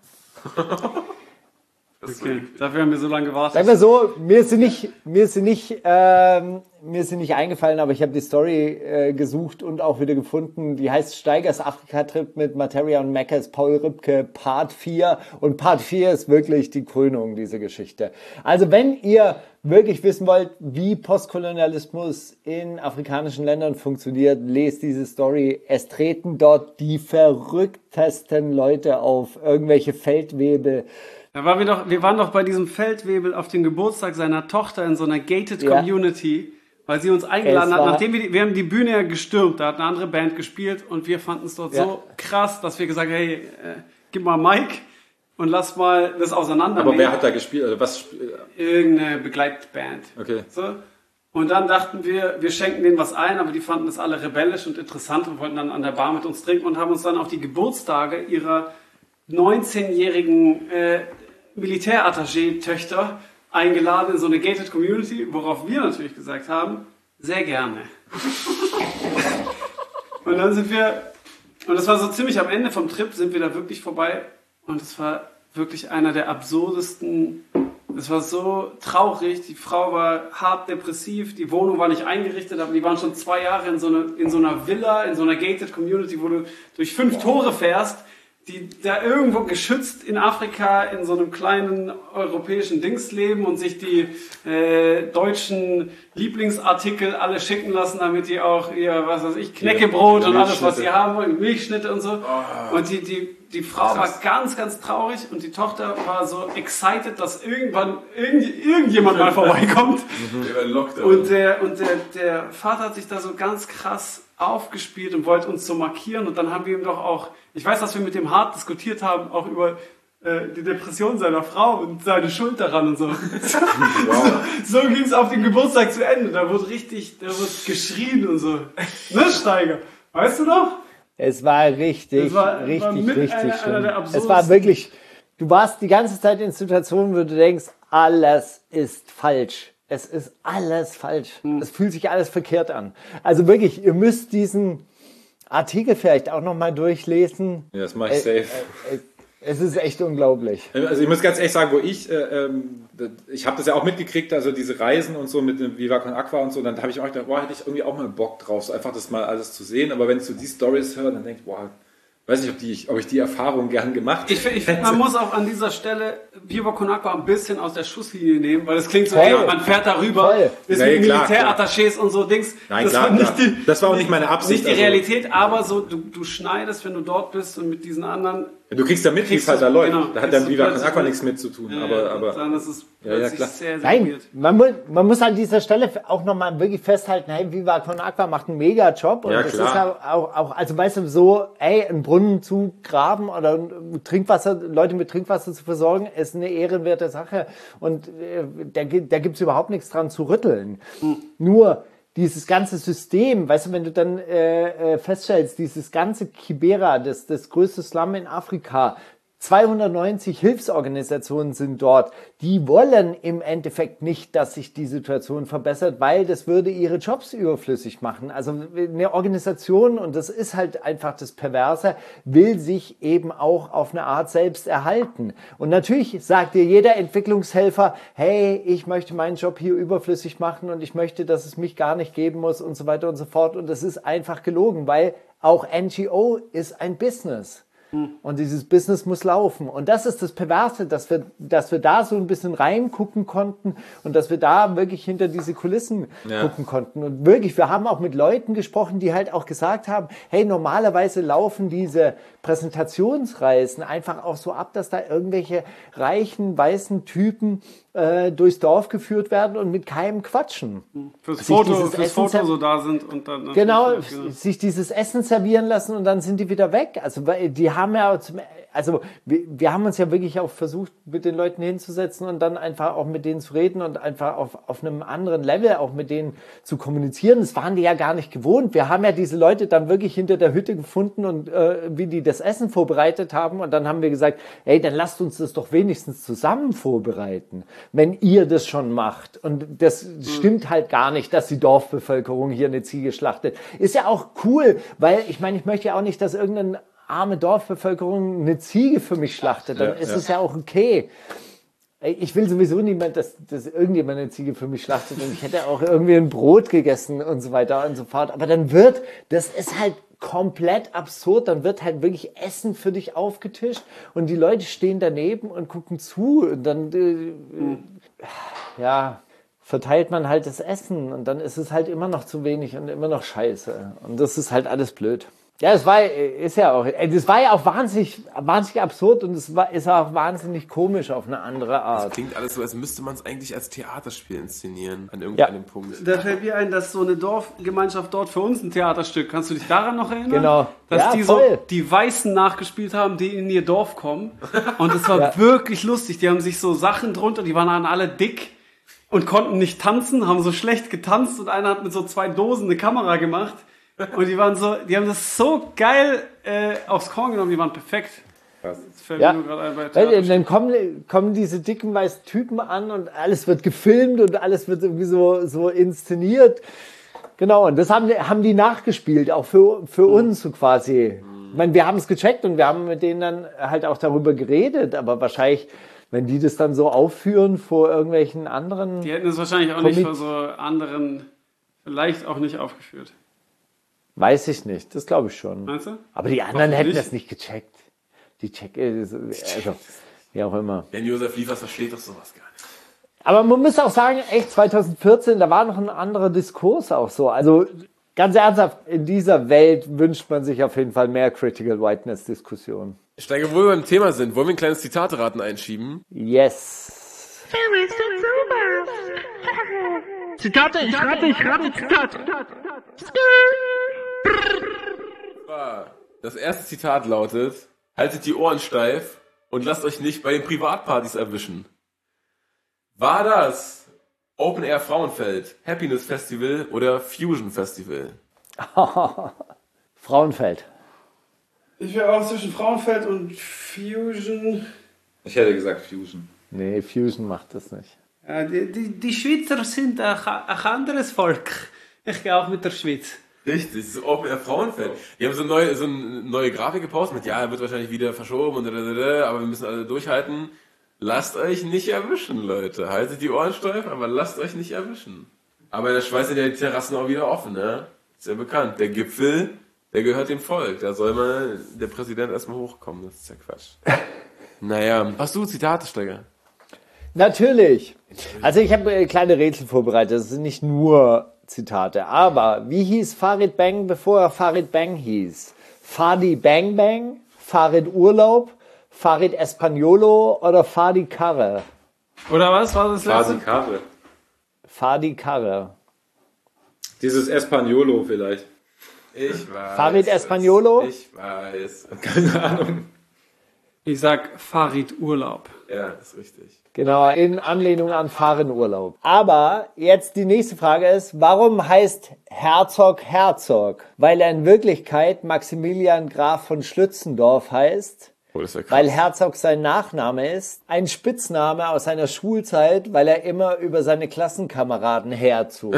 Okay, dafür haben wir so lange gewartet. Sag mal so, mir ist sie nicht, mir ist sie nicht, ähm, mir ist sie nicht eingefallen, aber ich habe die Story äh, gesucht und auch wieder gefunden. Die heißt Steigers Afrika-Trip mit Materia und Meckes, Paul Rübke, Part vier. Und Part vier ist wirklich die Krönung dieser Geschichte. Also wenn ihr wirklich wissen wollt, wie Postkolonialismus in afrikanischen Ländern funktioniert, lest diese Story. Es treten dort die verrücktesten Leute auf, irgendwelche Feldwebel. Da waren wir doch, wir waren doch bei diesem Feldwebel auf dem Geburtstag seiner Tochter in so einer gated Ja. Community, weil sie uns eingeladen Es hat, war- nachdem wir, die, wir haben die Bühne ja gestürmt, da hat eine andere Band gespielt und wir fanden es dort Ja. so krass, dass wir gesagt haben, hey, äh, gib mal Mike und lass mal das auseinander. Aber wer hat da gespielt? Also was? sp- Irgendeine Begleitband. Okay. So. Und dann dachten wir, wir schenken denen was ein, aber die fanden das alle rebellisch und interessant und wollten dann an der Bar mit uns trinken und haben uns dann auf die Geburtstage ihrer neunzehnjährigen äh, Militärattaché-Töchter eingeladen in so eine gated Community, worauf wir natürlich gesagt haben, sehr gerne. Und dann sind wir, und das war so ziemlich am Ende vom Trip, sind wir da wirklich vorbei und es war wirklich einer der absurdesten, es war so traurig, die Frau war hart depressiv, die Wohnung war nicht eingerichtet, aber die waren schon zwei Jahre in so, eine, in so einer Villa, in so einer gated Community, wo du durch fünf Tore fährst, die da irgendwo geschützt in Afrika in so einem kleinen europäischen Dings leben und sich die äh, deutschen Lieblingsartikel alle schicken lassen, damit die auch ihr, was weiß ich, Knäckebrot und alles, was sie haben wollen, Milchschnitte und so. Und die, die, die Frau war ganz, ganz traurig und die Tochter war so excited, dass irgendwann irgend, irgendjemand mal vorbeikommt. der war Lockdown. Und der, und der, der Vater hat sich da so ganz krass aufgespielt und wollte uns so markieren. Und dann haben wir ihm doch auch, ich weiß, dass wir mit dem hart diskutiert haben, auch über äh, die Depression seiner Frau und seine Schuld daran und so. Wow. So, so ging es auf den Geburtstag zu Ende. Da wurde richtig, da wurde geschrien und so. Ne, Steiger? Weißt du noch? Es war richtig, es war, richtig, war mit richtig einer, schön. einer der Es war wirklich, du warst die ganze Zeit in Situationen, wo du denkst, alles ist falsch. Es ist alles falsch. Hm. Es fühlt sich alles verkehrt an. Also wirklich, ihr müsst diesen Artikel vielleicht auch nochmal durchlesen. Ja, das mache ich safe. Äh, äh, es ist echt unglaublich. Also ich muss ganz ehrlich sagen, wo ich, äh, ähm, ich habe das ja auch mitgekriegt, also diese Reisen und so mit dem Viva Con Aqua und so, dann habe ich auch gedacht, boah, hätte ich irgendwie auch mal Bock drauf, so einfach das mal alles zu sehen. Aber wenn ich so die Stories höre, dann denke ich, boah, weiß nicht, ob, die, ob ich die Erfahrung gern gemacht hätte. Ich, ich finde, man muss auch an dieser Stelle Viva Con Aqua ein bisschen aus der Schusslinie nehmen, weil es klingt so, ey, man fährt da rüber, ist ja, mit klar, Militärattachés und so Dings. Nein, das klar, war nicht klar. die, das war auch nicht meine Absicht. Nicht die Realität, aber so, du, du schneidest, wenn du dort bist und mit diesen anderen. Ja, du kriegst ja mit, wie es halt da läuft. Genau, da hat dann Viva Con Aqua nichts mit zu tun. Ja, aber, aber, dann ist es ja, ja, klar. sehr, sehr Nein, weird. man, mu man muss an dieser Stelle auch nochmal wirklich festhalten, hey, Viva Con Aqua macht einen mega Job. Und ja, das klar. ist auch, auch, auch, also weißt du, so, ey, einen Brunnen zu graben oder Trinkwasser, Leute mit Trinkwasser zu versorgen, ist eine ehrenwerte Sache. Und äh, da, da gibt's überhaupt nichts dran zu rütteln. Mhm. Nur, dieses ganze System, weißt du, wenn du dann äh, feststellst, dieses ganze Kibera, das, das größte Slum in Afrika, zweihundertneunzig Hilfsorganisationen sind dort, die wollen im Endeffekt nicht, dass sich die Situation verbessert, weil das würde ihre Jobs überflüssig machen. Also eine Organisation, und das ist halt einfach das Perverse, will sich eben auch auf eine Art selbst erhalten. Und natürlich sagt dir jeder Entwicklungshelfer, hey, ich möchte meinen Job hier überflüssig machen und ich möchte, dass es mich gar nicht geben muss und so weiter und so fort. Und das ist einfach gelogen, weil auch N G O ist ein Business. Und dieses Business muss laufen. Und das ist das Perverse, dass wir, dass wir da so ein bisschen reingucken konnten und dass wir da wirklich hinter diese Kulissen ja. gucken konnten. Und wirklich, wir haben auch mit Leuten gesprochen, die halt auch gesagt haben, hey, normalerweise laufen diese Präsentationsreisen einfach auch so ab, dass da irgendwelche reichen, weißen Typen äh, durchs Dorf geführt werden und mit keinem quatschen. Fürs Foto, fürs Foto so da sind und dann... Genau, genau, sich dieses Essen servieren lassen und dann sind die wieder weg. Also die haben ja, also wir, wir haben uns ja wirklich auch versucht, mit den Leuten hinzusetzen und dann einfach auch mit denen zu reden und einfach auf, auf einem anderen Level auch mit denen zu kommunizieren. Das waren die ja gar nicht gewohnt. Wir haben ja diese Leute dann wirklich hinter der Hütte gefunden und äh, wie die das Essen vorbereitet haben und dann haben wir gesagt, hey, dann lasst uns das doch wenigstens zusammen vorbereiten, wenn ihr das schon macht. Und das mhm. stimmt halt gar nicht, dass die Dorfbevölkerung hier eine Ziege schlachtet. Ist ja auch cool, weil ich meine, ich möchte ja auch nicht, dass irgendein arme Dorfbevölkerung eine Ziege für mich schlachtet, dann ja, ist ja. es ja auch okay. Ich will sowieso niemand, dass, dass irgendjemand eine Ziege für mich schlachtet und ich hätte auch irgendwie ein Brot gegessen und so weiter und so fort. Aber dann wird, das ist halt komplett absurd, dann wird halt wirklich Essen für dich aufgetischt und die Leute stehen daneben und gucken zu und dann, äh, ja, verteilt man halt das Essen und dann ist es halt immer noch zu wenig und immer noch scheiße. Und das ist halt alles blöd. Ja, es war, ist ja auch, das war ja auch wahnsinnig, wahnsinnig absurd und es war, ist auch wahnsinnig komisch auf eine andere Art. Das klingt alles so, als müsste man es eigentlich als Theaterspiel inszenieren, an irgendeinem ja. Punkt. Da fällt mir ein, dass so eine Dorfgemeinschaft dort für uns ein Theaterstück, kannst du dich daran noch erinnern? Genau. Dass ja, die voll. so die Weißen nachgespielt haben, die in ihr Dorf kommen. Und es war ja. wirklich lustig. Die haben sich so Sachen drunter, die waren dann alle dick und konnten nicht tanzen, haben so schlecht getanzt und einer hat mit so zwei Dosen eine Kamera gemacht. Und die waren so, die haben das so geil äh, aufs Korn genommen, die waren perfekt. Das fällt ja. mir nur gerade ein bei Weil, dann kommen, kommen diese dicken weißen Typen an und alles wird gefilmt und alles wird irgendwie so, so inszeniert. Genau, und das haben, haben die nachgespielt, auch für, für mhm. uns so quasi. Ich meine, wir haben es gecheckt und wir haben mit denen dann halt auch darüber geredet, aber wahrscheinlich, wenn die das dann so aufführen vor irgendwelchen anderen... Die hätten es wahrscheinlich auch nicht vor so anderen, vielleicht auch nicht aufgeführt. Weiß ich nicht, das glaube ich schon. Meinst du? Aber die anderen hätten das nicht gecheckt. Die checken, also, wie auch immer. Wenn Josef Liefers versteht doch sowas gar nicht. Aber man muss auch sagen, echt, zwanzig vierzehn, da war noch ein anderer Diskurs auch so. Also, ganz ernsthaft, in dieser Welt wünscht man sich auf jeden Fall mehr Critical Whiteness-Diskussionen. Steiger, wo wir beim Thema sind, wollen wir ein kleines Zitateraten einschieben? Yes. Zitate, ich rate, ich rate, Zitat. Das erste Zitat lautet: Haltet die Ohren steif, und lasst euch nicht bei den Privatpartys erwischen. War das Open Air Frauenfeld, Happiness Festival oder Fusion Festival? Frauenfeld. Ich wäre auch zwischen Frauenfeld und Fusion. Ich hätte gesagt Fusion. Nee, Fusion macht das nicht. Ja, die, die, die Schweizer sind ein, ein anderes Volk. Ich gehe auch mit der Schweiz. Richtig, das ist Open Air Frauenfeld. Die haben so, neu, so eine neue Grafik gepostet mit, ja, er wird wahrscheinlich wieder verschoben und dadadada, aber wir müssen alle durchhalten. Lasst euch nicht erwischen, Leute. Haltet die Ohren steif, aber lasst euch nicht erwischen. Aber in der Schweiz sind ja die Terrassen auch wieder offen, ne? Ist ja bekannt. Der Gipfel, der gehört dem Volk. Da soll mal der Präsident erstmal hochkommen. Das ist ja Quatsch. Naja, hast du Zitate, Steiger? Natürlich. Also ich habe kleine Rätsel vorbereitet. Das sind nicht nur Zitate. Aber wie hieß Farid Bang, bevor er Farid Bang hieß? Fadi Bang Bang? Farid Urlaub? Farid Espagnolo oder Fadi Karre? Oder was war das letzte? Fadi Karre. Fadi Karre. Dieses Espagnolo vielleicht. Ich weiß. Farid Espagnolo? Ich weiß. Keine Ahnung. Ich sag Farid Urlaub. Ja, ist richtig. Genau, in Anlehnung an Fahrenurlaub. Aber jetzt die nächste Frage ist, warum heißt Herzog Herzog? Weil er in Wirklichkeit Maximilian Graf von Schlützendorf heißt. Oh, das ist ja krass. Weil Herzog sein Nachname ist, ein Spitzname aus seiner Schulzeit, weil er immer über seine Klassenkameraden herzog.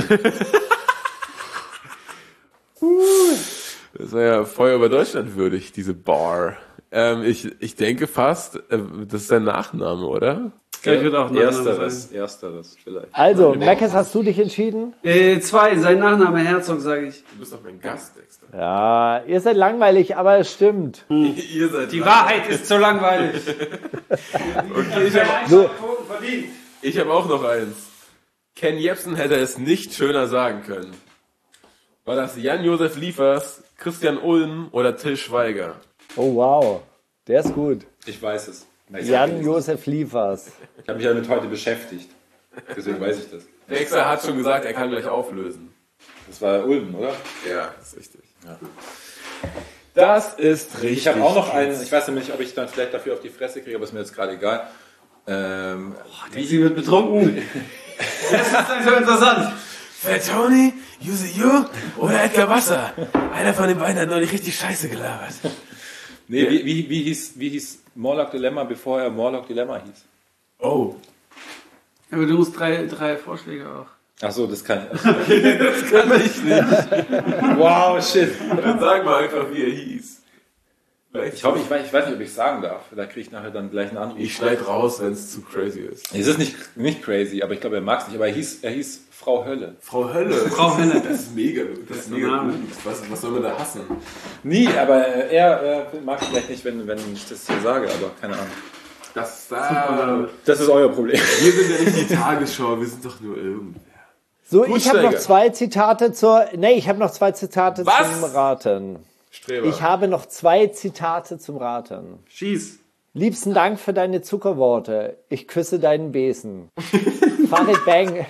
Das war ja Feuer über Deutschland würdig, diese Bar. Ähm, ich, ich denke fast, äh, das ist sein Nachname, oder? Ich würde auch Nachname Ersteres, sein. ersteres vielleicht. Also, Meckes, hast du dich entschieden? Äh, zwei, sein Nachname Herzog, sage ich. Du bist doch mein Gast, Dexter. Ja, ihr seid langweilig, aber es stimmt. Ihr seid Die Wahrheit ist so langweilig. Okay, ich habe So, ich hab auch noch eins. Ken Jebsen hätte es nicht schöner sagen können. War das Jan-Josef Liefers, Christian Ulm oder Till Schweiger? oh wow, der ist gut. Ich weiß es. Jan-Josef Liefers. Ich habe mich damit heute beschäftigt. Deswegen weiß ich das. Dexter hat schon gesagt, er kann gleich auflösen. Das war Ulm, oder? Ja, das ist richtig. Ja. Das ist richtig. Ich habe auch noch einen, ich weiß nicht, ob ich dann vielleicht dafür auf die Fresse kriege, aber ist mir jetzt gerade egal. Ähm, Wie sie wird betrunken. Das ist dann so interessant. Fat Tony, Use You oder Edgar Wasser? Einer von den beiden hat neulich richtig Scheiße gelabert. nee, wie, wie, wie, hieß, wie hieß Morlock Dilemma, bevor er Morlock Dilemma hieß? Oh. Aber du musst drei, drei Vorschläge auch. Ach so, das kann ich. Das kann ich nicht. Wow, shit. Dann sag mal einfach, wie er hieß. Ich hoffe, ich weiß, ich weiß nicht, ob ich es sagen darf. Da kriege ich nachher dann gleich einen Anruf. Ich schneid raus, wenn es zu crazy ist. Es ist nicht, nicht crazy, aber ich glaube, er mag es nicht. Aber er hieß, er hieß Frau Hölle. Frau Hölle. Frau Hölle. Das ist mega gut. Das ist mega gut. Was, was soll man da hassen? Nie, aber er, er mag es vielleicht nicht, wenn, wenn ich das hier sage, aber keine Ahnung. Das, da, Das ist euer Problem. wir sind ja nicht die Tagesschau, wir sind doch nur irgendwer. So, Gut, ich habe noch Steiger. zwei Zitate zur, nee, ich habe noch zwei Zitate Was? zum Raten. Streber. Ich habe noch zwei Zitate zum Raten. Schieß. Liebsten Dank für deine Zuckerworte. Ich küsse deinen Besen. Farid Bang.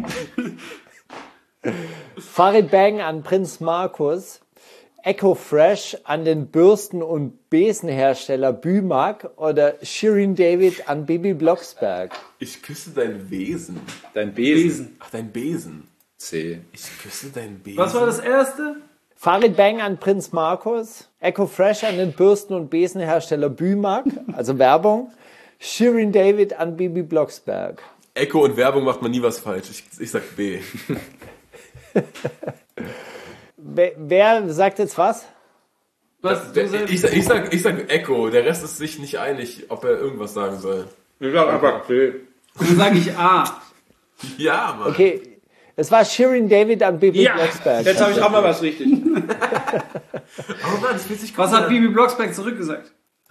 Farid Bang an Prinz Markus. Echo Fresh an den Bürsten- und Besenhersteller Bümak oder Shirin David an Bibi Blocksberg. Ich küsse dein Wesen. Dein Besen. Ach, dein Besen. C. Ich küsse dein Besen. Was war das erste? Farid Bang an Prinz Markus. Echo Fresh an den Bürsten- und Besenhersteller Bümak, also Werbung. Shirin David an Bibi Blocksberg. Echo und Werbung macht man nie was falsch. Ich, ich sag B. Wer, wer sagt jetzt was? Was, Der, du sagst? ich, sag, ich, sag, ich sag Echo. Der Rest ist sich nicht einig, ob er irgendwas sagen soll. Ich sag einfach C. Dann sage ich A. Ja, Mann. Okay, es war Shirin David an Bibi Ja, Blocksberg. jetzt habe ich auch mal was richtig. Oh Mann, das fühlt sich Was hat Bibi Blocksberg zurückgesagt?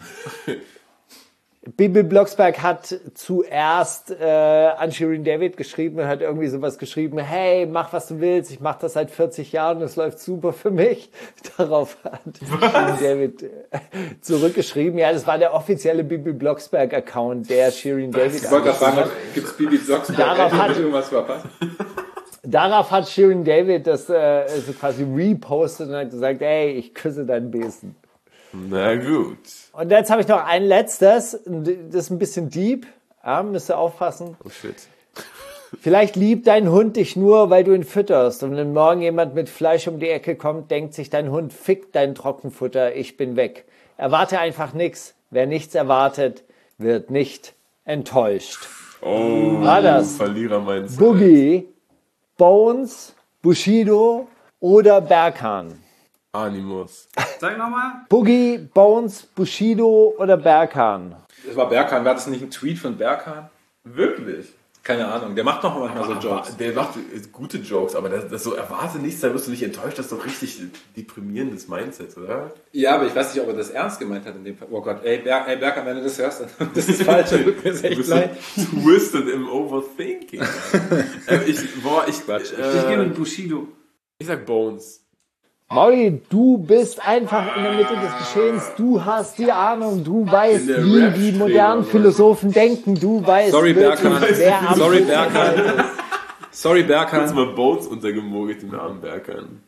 Bibi Blocksberg hat zuerst äh, an Shirin David geschrieben und hat irgendwie sowas geschrieben, hey, mach was du willst, ich mach das seit vierzig Jahren und es läuft super für mich. Darauf hat Shirin David äh, zurückgeschrieben. Ja, das war der offizielle Bibi Blocksberg-Account, der Shirin David Ich wollte gerade fragen, angeschrieben gibt es Bibi Blocksberg? Darauf Hätte ich hat- irgendwas verpasst? Darauf hat Shirin David das äh, so quasi repostet und hat gesagt, ey, ich küsse deinen Besen. Na gut. Und jetzt habe ich noch ein letztes, das ist ein bisschen deep, ja, müsst ihr aufpassen. Oh shit. Vielleicht liebt dein Hund dich nur, weil du ihn fütterst. Und wenn morgen jemand mit Fleisch um die Ecke kommt, denkt sich dein Hund, fick dein Trockenfutter, ich bin weg. Erwarte einfach nichts. Wer nichts erwartet, wird nicht enttäuscht. Oh, War das Verlierer meinst Boogie, Bones, Bushido oder Berkan? Animus. Sag nochmal. Boogie, Bones, Bushido oder Berkan? Das war Berkan. War das nicht ein Tweet von Berkan? Wirklich? Keine Ahnung. Der macht noch manchmal so Aber Jokes. Der macht gute Jokes, aber das, das so erwarte nichts, da wirst du nicht enttäuscht, das ist doch richtig deprimierendes Mindset, oder? Ja, aber ich weiß nicht, ob er das ernst gemeint hat in dem Fall. Oh Gott, ey, Ber ey Berkan, wenn du das hörst, dann das ist falsch. Tut mir Du echt bist leid. so twisted im Overthinking. ähm, ich, boah, ich, Quatsch. äh, Ich gehe mit Bushido. ich sag Bones. Mauli, du bist einfach in der Mitte des Geschehens. Du hast die Ahnung. Du weißt, In der wie Rap die stehen, modernen oder? Philosophen denken. Du weißt, Sorry, wirklich, Berkan. wer am Sorry, Puls Berkan. der Welt ist. Sorry, Jetzt Berkan. mal Bones untergemogelt, den armen Berkan.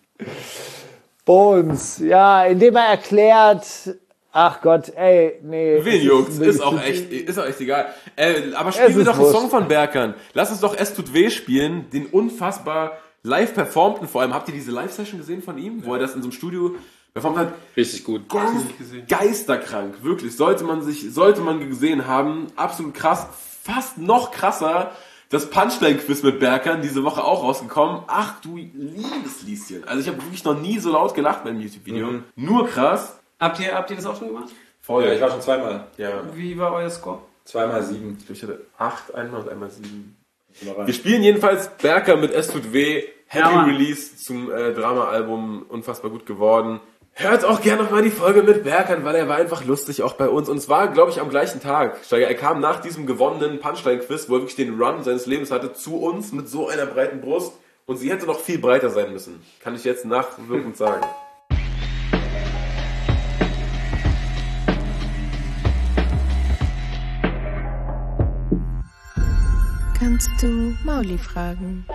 Bones, ja, indem er erklärt, ach Gott, ey, nee. Wen es juckt's? wirklich Ist auch zu- echt, ist auch echt egal. Äh, aber Es spielen wir ist doch einen wurscht. Song von Berkan. Lass uns doch Es tut weh spielen, den unfassbar live performten. Vor allem, habt ihr diese Live-Session gesehen von ihm, wo er das in so einem Studio performt hat? Richtig gut. Geisterkrank, wirklich. Sollte man sich, sollte man gesehen haben. Absolut krass. Fast noch krasser. Das Punchline-Quiz mit Berkan, diese Woche auch rausgekommen. Ach du liebes Lieschen. Also ich habe wirklich noch nie so laut gelacht beim YouTube-Video. Mhm. Nur krass. Habt ihr, habt ihr das auch schon gemacht? Voll. Ja, ich war schon zweimal. Ja. Wie war euer Score? Zweimal sieben. Ich hatte acht einmal und einmal sieben. Mal rein. Wir spielen jedenfalls Berkan mit Es tut weh. Happy Ja, Mann. Release zum äh, Drama-Album. Unfassbar gut geworden. Hört auch gerne nochmal die Folge mit Berkan, weil er war einfach lustig, auch bei uns. Und es war, glaube ich, am gleichen Tag. Steiger, er kam nach diesem gewonnenen Punchline-Quiz, wo er wirklich den Run seines Lebens hatte, zu uns mit so einer breiten Brust. Und sie hätte noch viel breiter sein müssen. Kann ich jetzt nachwirkend sagen. Kannst du Mauli fragen?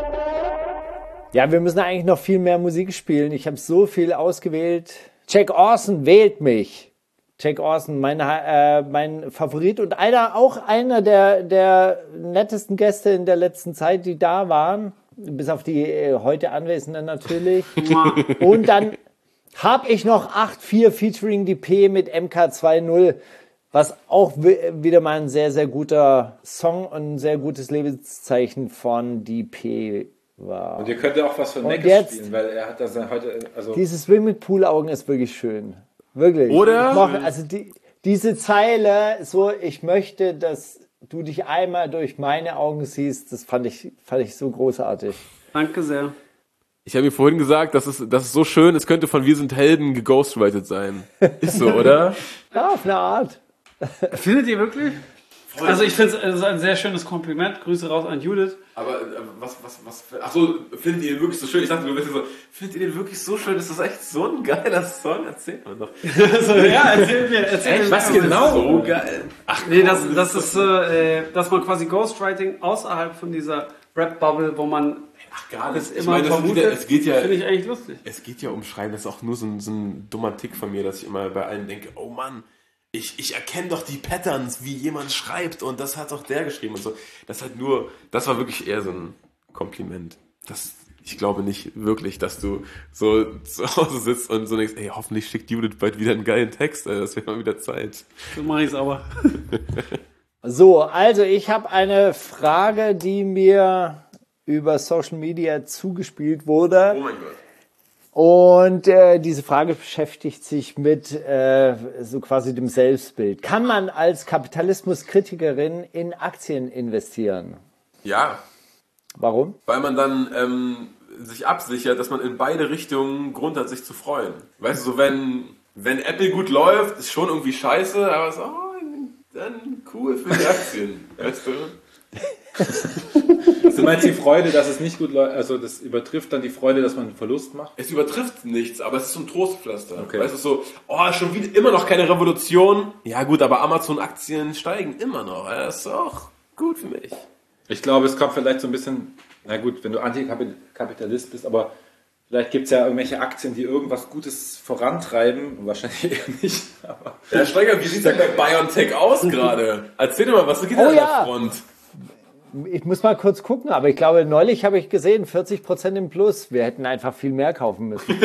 Ja, wir müssen eigentlich noch viel mehr Musik spielen. Ich habe so viel ausgewählt. Jack Orson wählt mich. Jack Orson, mein, äh, mein Favorit und einer, auch einer der, der nettesten Gäste in der letzten Zeit, die da waren. Bis auf die äh, heute Anwesenden natürlich. Und dann habe ich noch acht vier featuring die P mit M K zwei null, was auch wi- wieder mal ein sehr, sehr guter Song und ein sehr gutes Lebenszeichen von die P war. Und ihr könnt ja auch was von Und Neckes jetzt- spielen, weil er hat das ja heute, also Diese Swimmingpool-Augen ist wirklich schön. Wirklich. Oder? Ich mochte, also die, diese Zeile, so, ich möchte, dass du dich einmal durch meine Augen siehst, das fand ich, fand ich so großartig. Danke sehr. Ich habe mir vorhin gesagt, dass es, dass es so schön, es könnte von Wir sind Helden geghostwritet sein. Ist so, oder? Ja, auf eine Art. Findet ihr wirklich? Also ich finde es ein sehr schönes Kompliment. Grüße raus an Judith. Aber äh, was, was, was, ach so, findet ihr den wirklich so schön? Ich dachte, du bist so, findet ihr den wirklich so schön? Ist das echt so ein geiler Song? Erzählt man doch. Ja, erzähl mir, erzähl mir. Was genau? So geil. Ach, Nee, das, das ist, äh, dass man quasi Ghostwriting außerhalb von dieser Rap-Bubble, wo man ach, gar das nicht. Ich immer meine, das vermutet, geht ja, es geht ja, finde ich eigentlich lustig. es geht ja um Schreiben. Das ist auch nur so ein, so ein dummer Tick von mir, dass ich immer bei allen denke, oh Mann, ich, ich erkenne doch die Patterns, wie jemand schreibt und das hat doch der geschrieben und so. Das halt nur, das war wirklich eher so ein Kompliment. Das, ich glaube nicht wirklich, dass du so zu Hause sitzt und so denkst, ey, hoffentlich schickt Judith bald wieder einen geilen Text, ey, das wäre mal wieder Zeit. So mache ich es aber. So, also ich habe eine Frage, die mir über Social Media zugespielt wurde. Oh mein Gott. Und äh, diese Frage beschäftigt sich mit äh, so quasi dem Selbstbild. Kann man als Kapitalismuskritikerin in Aktien investieren? Ja, Warum? weil man dann ähm, sich absichert, dass man in beide Richtungen Grund hat, sich zu freuen. Weißt du, so wenn, wenn Apple gut läuft, ist schon irgendwie scheiße, aber so, oh, dann cool für die Aktien, weißt du? du meinst die Freude, dass es nicht gut läuft, also das übertrifft dann die Freude, dass man einen Verlust macht? Es übertrifft nichts, aber es ist so ein Trostpflaster. Okay. Weißt du, so, oh, schon wieder immer noch keine Revolution. Ja gut, aber Amazon-Aktien steigen immer noch. Das ist auch gut für mich. Ich glaube, es kommt vielleicht so ein bisschen, na gut, wenn du Antikapitalist bist, aber Vielleicht gibt es ja irgendwelche Aktien, die irgendwas Gutes vorantreiben. Wahrscheinlich eher nicht. Aber Herr Steiger, wie sieht denn bei BioNTech aus gerade? Erzähl doch mal, was geht Oh an der ja. Front? Ich muss mal kurz gucken, aber ich glaube, neulich habe ich gesehen, vierzig Prozent im Plus. Wir hätten einfach viel mehr kaufen müssen.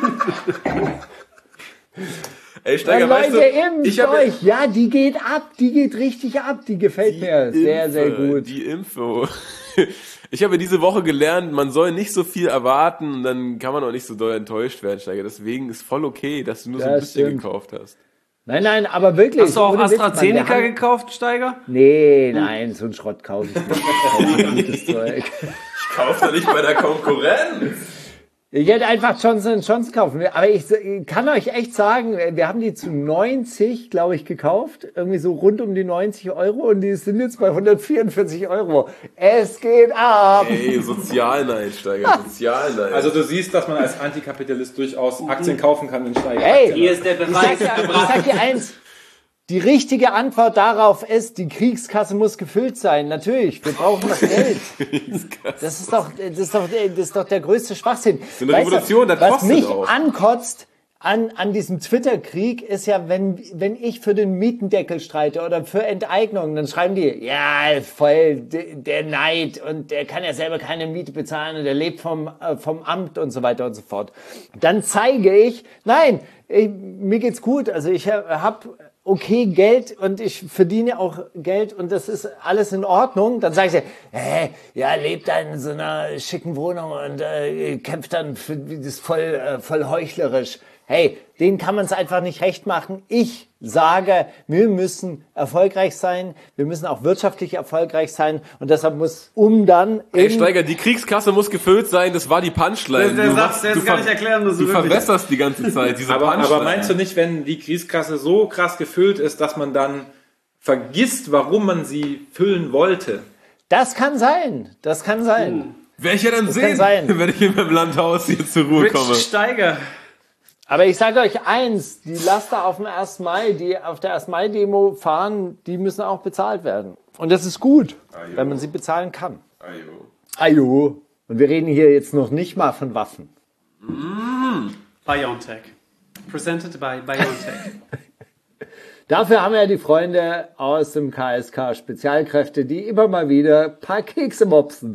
Ey, Steiger, Ja, weißt Leute, du, impft ich habe euch. Ja, die geht ab. Die geht richtig ab. Die gefällt mir sehr, sehr gut. Die Info. Ich habe diese Woche gelernt, man soll nicht so viel erwarten und dann kann man auch nicht so doll enttäuscht werden, Steiger. Deswegen ist voll okay, dass du nur so ein Ja, bisschen stimmt. gekauft hast. Nein, nein, aber wirklich. Hast du auch ohne Witz, Mann, AstraZeneca wir haben- gekauft, Steiger? Nee, nein, so ein Schrott kaufe ich nicht. Ich kaufe gutes Zeug. Kauf doch nicht bei der Konkurrenz. Ich hätte einfach Johnson and Johnson kaufen. Aber ich kann euch echt sagen, wir haben die zu neunzig, glaube ich, gekauft. Irgendwie so rund um die neunzig Euro. Und die sind jetzt bei hundertvierundvierzig Euro. Es geht ab. Ey, Sozialneid, Steiger, Sozialneid. also du siehst, dass man als Antikapitalist durchaus Aktien kaufen kann in Steiger. Hey, Hier ist der ich Beweis. sag, dir, ich sag dir eins. Die richtige Antwort darauf ist, die Kriegskasse muss gefüllt sein. Natürlich, wir brauchen das Geld. Das ist doch, das ist doch, das ist doch der größte Schwachsinn. So eine Revolution, das was kostet mich auch. ankotzt an, an diesem Twitter-Krieg ist ja, wenn, wenn ich für den Mietendeckel streite oder für Enteignung, dann schreiben die, ja, voll de, der Neid und der kann ja selber keine Miete bezahlen und der lebt vom, äh, vom Amt und so weiter und so fort. Dann zeige ich, nein, ich, mir geht's gut, also ich habe okay Geld und ich verdiene auch Geld und das ist alles in Ordnung, dann sage ich, hä, ja, lebt da in so einer schicken Wohnung und äh, kämpft dann für das ist voll, äh, voll heuchlerisch. Hey, denen kann man es einfach nicht recht machen. Ich sage, wir müssen erfolgreich sein, wir müssen auch wirtschaftlich erfolgreich sein und deshalb muss, um dann Ey, in- Steiger, die Kriegskasse muss gefüllt sein, das war die Punchline. Der- der Du Satz, machst- der du ist gar ver- nicht erklären müssen, Du wirklich. verwässerst die ganze Zeit diese Aber, Punchline. aber meinst du nicht, wenn die Kriegskasse so krass gefüllt ist, dass man dann vergisst, warum man sie füllen wollte? das kann sein, das kann sein. Werde ich ja dann kann sehen, sein. wenn ich in meinem Landhaus hier zur Ruhe komme. Rich Steiger. Aber ich sage euch eins, die Laster auf dem ersten Mai, die auf der ersten Mai-Demo fahren, die müssen auch bezahlt werden. Und das ist gut, Ajo. wenn man sie bezahlen kann. Ajo. Ajo. Und wir reden hier jetzt noch nicht mal von Waffen. BioNTech. Presented by BioNTech. Dafür haben wir ja die Freunde aus dem K S K Spezialkräfte, die immer mal wieder ein paar Kekse mopsen.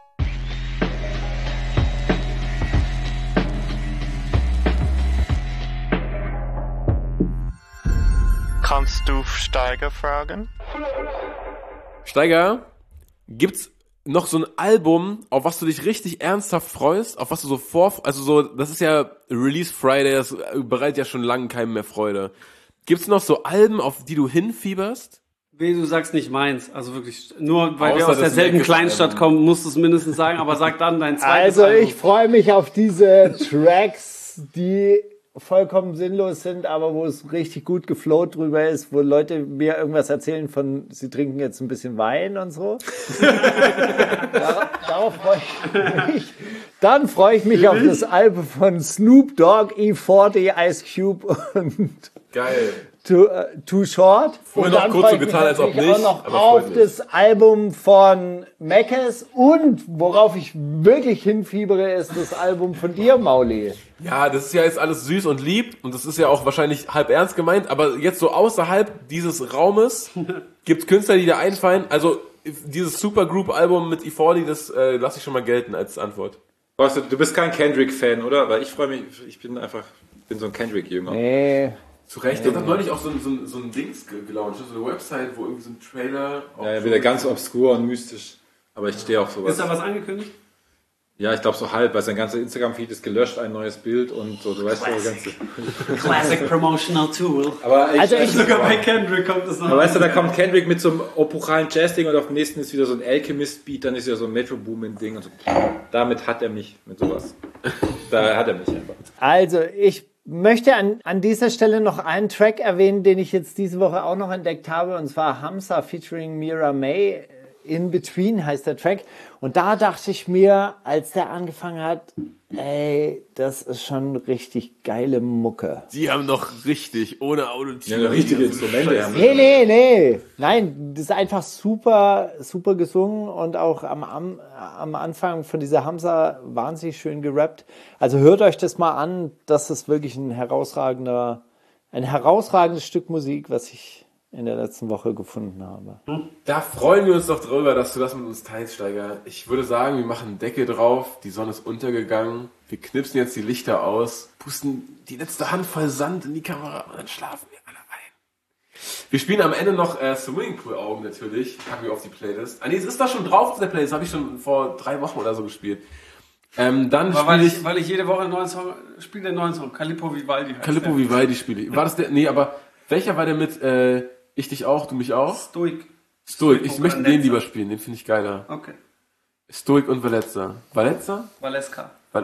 Kannst du Steiger fragen? Steiger, gibt's noch so ein Album, auf was du dich richtig ernsthaft freust, auf was du so vor, also so, das ist ja Release Friday, das bereitet ja schon lange keinem mehr Freude. Gibt's noch so Alben, auf die du hinfieberst? Wie du sagst nicht meins, also wirklich, nur weil wir Außer aus das derselben Mac ist Kleinstadt Album. kommen, musst du es mindestens sagen, aber sag dann dein zweites Also Album. ich freue mich auf diese Tracks, die vollkommen sinnlos sind, aber wo es richtig gut geflowt drüber ist, wo Leute mir irgendwas erzählen von, sie trinken jetzt ein bisschen Wein und so. Dar- Darauf freue ich mich. Dann freue ich mich auf das Album von Snoop Dogg, E vierzig, Ice Cube und Geil. Too, äh, Too Short. Vorhin Und noch dann kurz freue so ich mich getan, als ob natürlich nicht, auch noch aber auf freut mich. das Album von Meckes und worauf ich wirklich hinfiebere, ist das Album von dir, Mauli. Ja, das ist ja jetzt alles süß und lieb und das ist ja auch wahrscheinlich halb ernst gemeint, aber jetzt so außerhalb dieses Raumes gibt's Künstler, die da einfallen. Also dieses Supergroup-Album mit E vierzig, das äh, lasse ich schon mal gelten als Antwort. Weißt du, du bist kein Kendrick-Fan, oder? Weil ich freue mich, ich bin einfach, bin so ein Kendrick-Jünger. Nee. Zu Recht. Ich habe neulich auch so, ein- so, ein- so ein Dings ge- gelauncht, so eine Website, wo irgendwie so ein Trailer... Ja, ja, wieder ganz obskur und mystisch. Aber ich stehe auf sowas. Ist da was angekündigt? Ja, ich glaube so halb, weil sein ganzer Instagram-Feed ist gelöscht, ein neues Bild und so, du weißt so, ganze. Classic Promotional Tool. Aber ich, Also ich- Sogar bei Kendrick kommt es noch. aber weißt du, da kommt Kendrick mit so einem epochalen Jazz-Ding und auf dem nächsten ist wieder so ein Alchemist-Beat, dann ist wieder so ein Metro Boomin-Ding und so. Damit hat er mich, mit sowas. Da hat er mich einfach. Also ich möchte an, an dieser Stelle noch einen Track erwähnen, den ich jetzt diese Woche auch noch entdeckt habe, und zwar Hamza featuring Mira May. In Between heißt der Track. Und da dachte ich mir, als der angefangen hat, ey, das ist schon richtig geile Mucke. Die haben doch richtig, ohne Autotune. Ja, richtige Instrumente haben. Nee, nee, nee. Nein, das ist einfach super, super gesungen und auch am, am, am Anfang von dieser Hamza wahnsinnig schön gerappt. Also hört euch das mal an. Das ist wirklich ein herausragender, ein herausragendes Stück Musik, was ich in der letzten Woche gefunden habe. Da freuen wir uns doch drüber, dass du das mit uns teilst, Steiger. Ich würde sagen, wir machen einen Deckel drauf, die Sonne ist untergegangen, wir knipsen jetzt die Lichter aus, pusten die letzte Handvoll Sand in die Kamera und dann schlafen wir alle ein. Wir spielen am Ende noch äh, Swimmingpool-Augen natürlich, packen wir auf die Playlist. Ah nee, es ist da schon drauf auf der Playlist, habe ich schon vor drei Wochen oder so gespielt. Ähm, dann Aber weil spiele ich, weil ich jede Woche einen neuen Song spiele, einen neuen Song. Calippo Vivaldi heißt Calippo der. Vivaldi spiele ich. War das der? Nee, aber welcher war der mit äh, Ich dich auch, du mich auch? Stoik. Stoik. Ich möchte den lieber spielen, den finde ich geiler. Okay. Stoik und Valencia. Valencia? Valeska. Val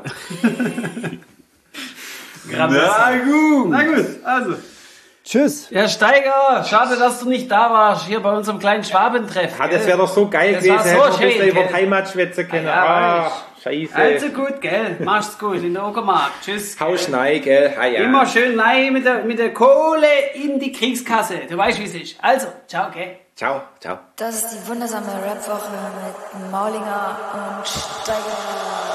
Na gut. Na gut, also. Tschüss. Herr Steiger, schade, dass du nicht da warst, hier bei unserem kleinen Schwabentreff. Ah, das wäre doch so geil Das gewesen, war so hätte man ein schön, bisschen über gell? Heimatschwätze können. Ja, Ah, weiß. scheiße. Also gut, gell? Mach's gut, in der Uckermark. Tschüss. Haus rein, gell? Ah, ja. Immer schön rein mit der, mit der Kohle in die Kriegskasse. Du weißt, wie es ist. Also, ciao, gell? Ciao, ciao. Das ist die wundersame Rap-Woche mit Maulinger und Steiger.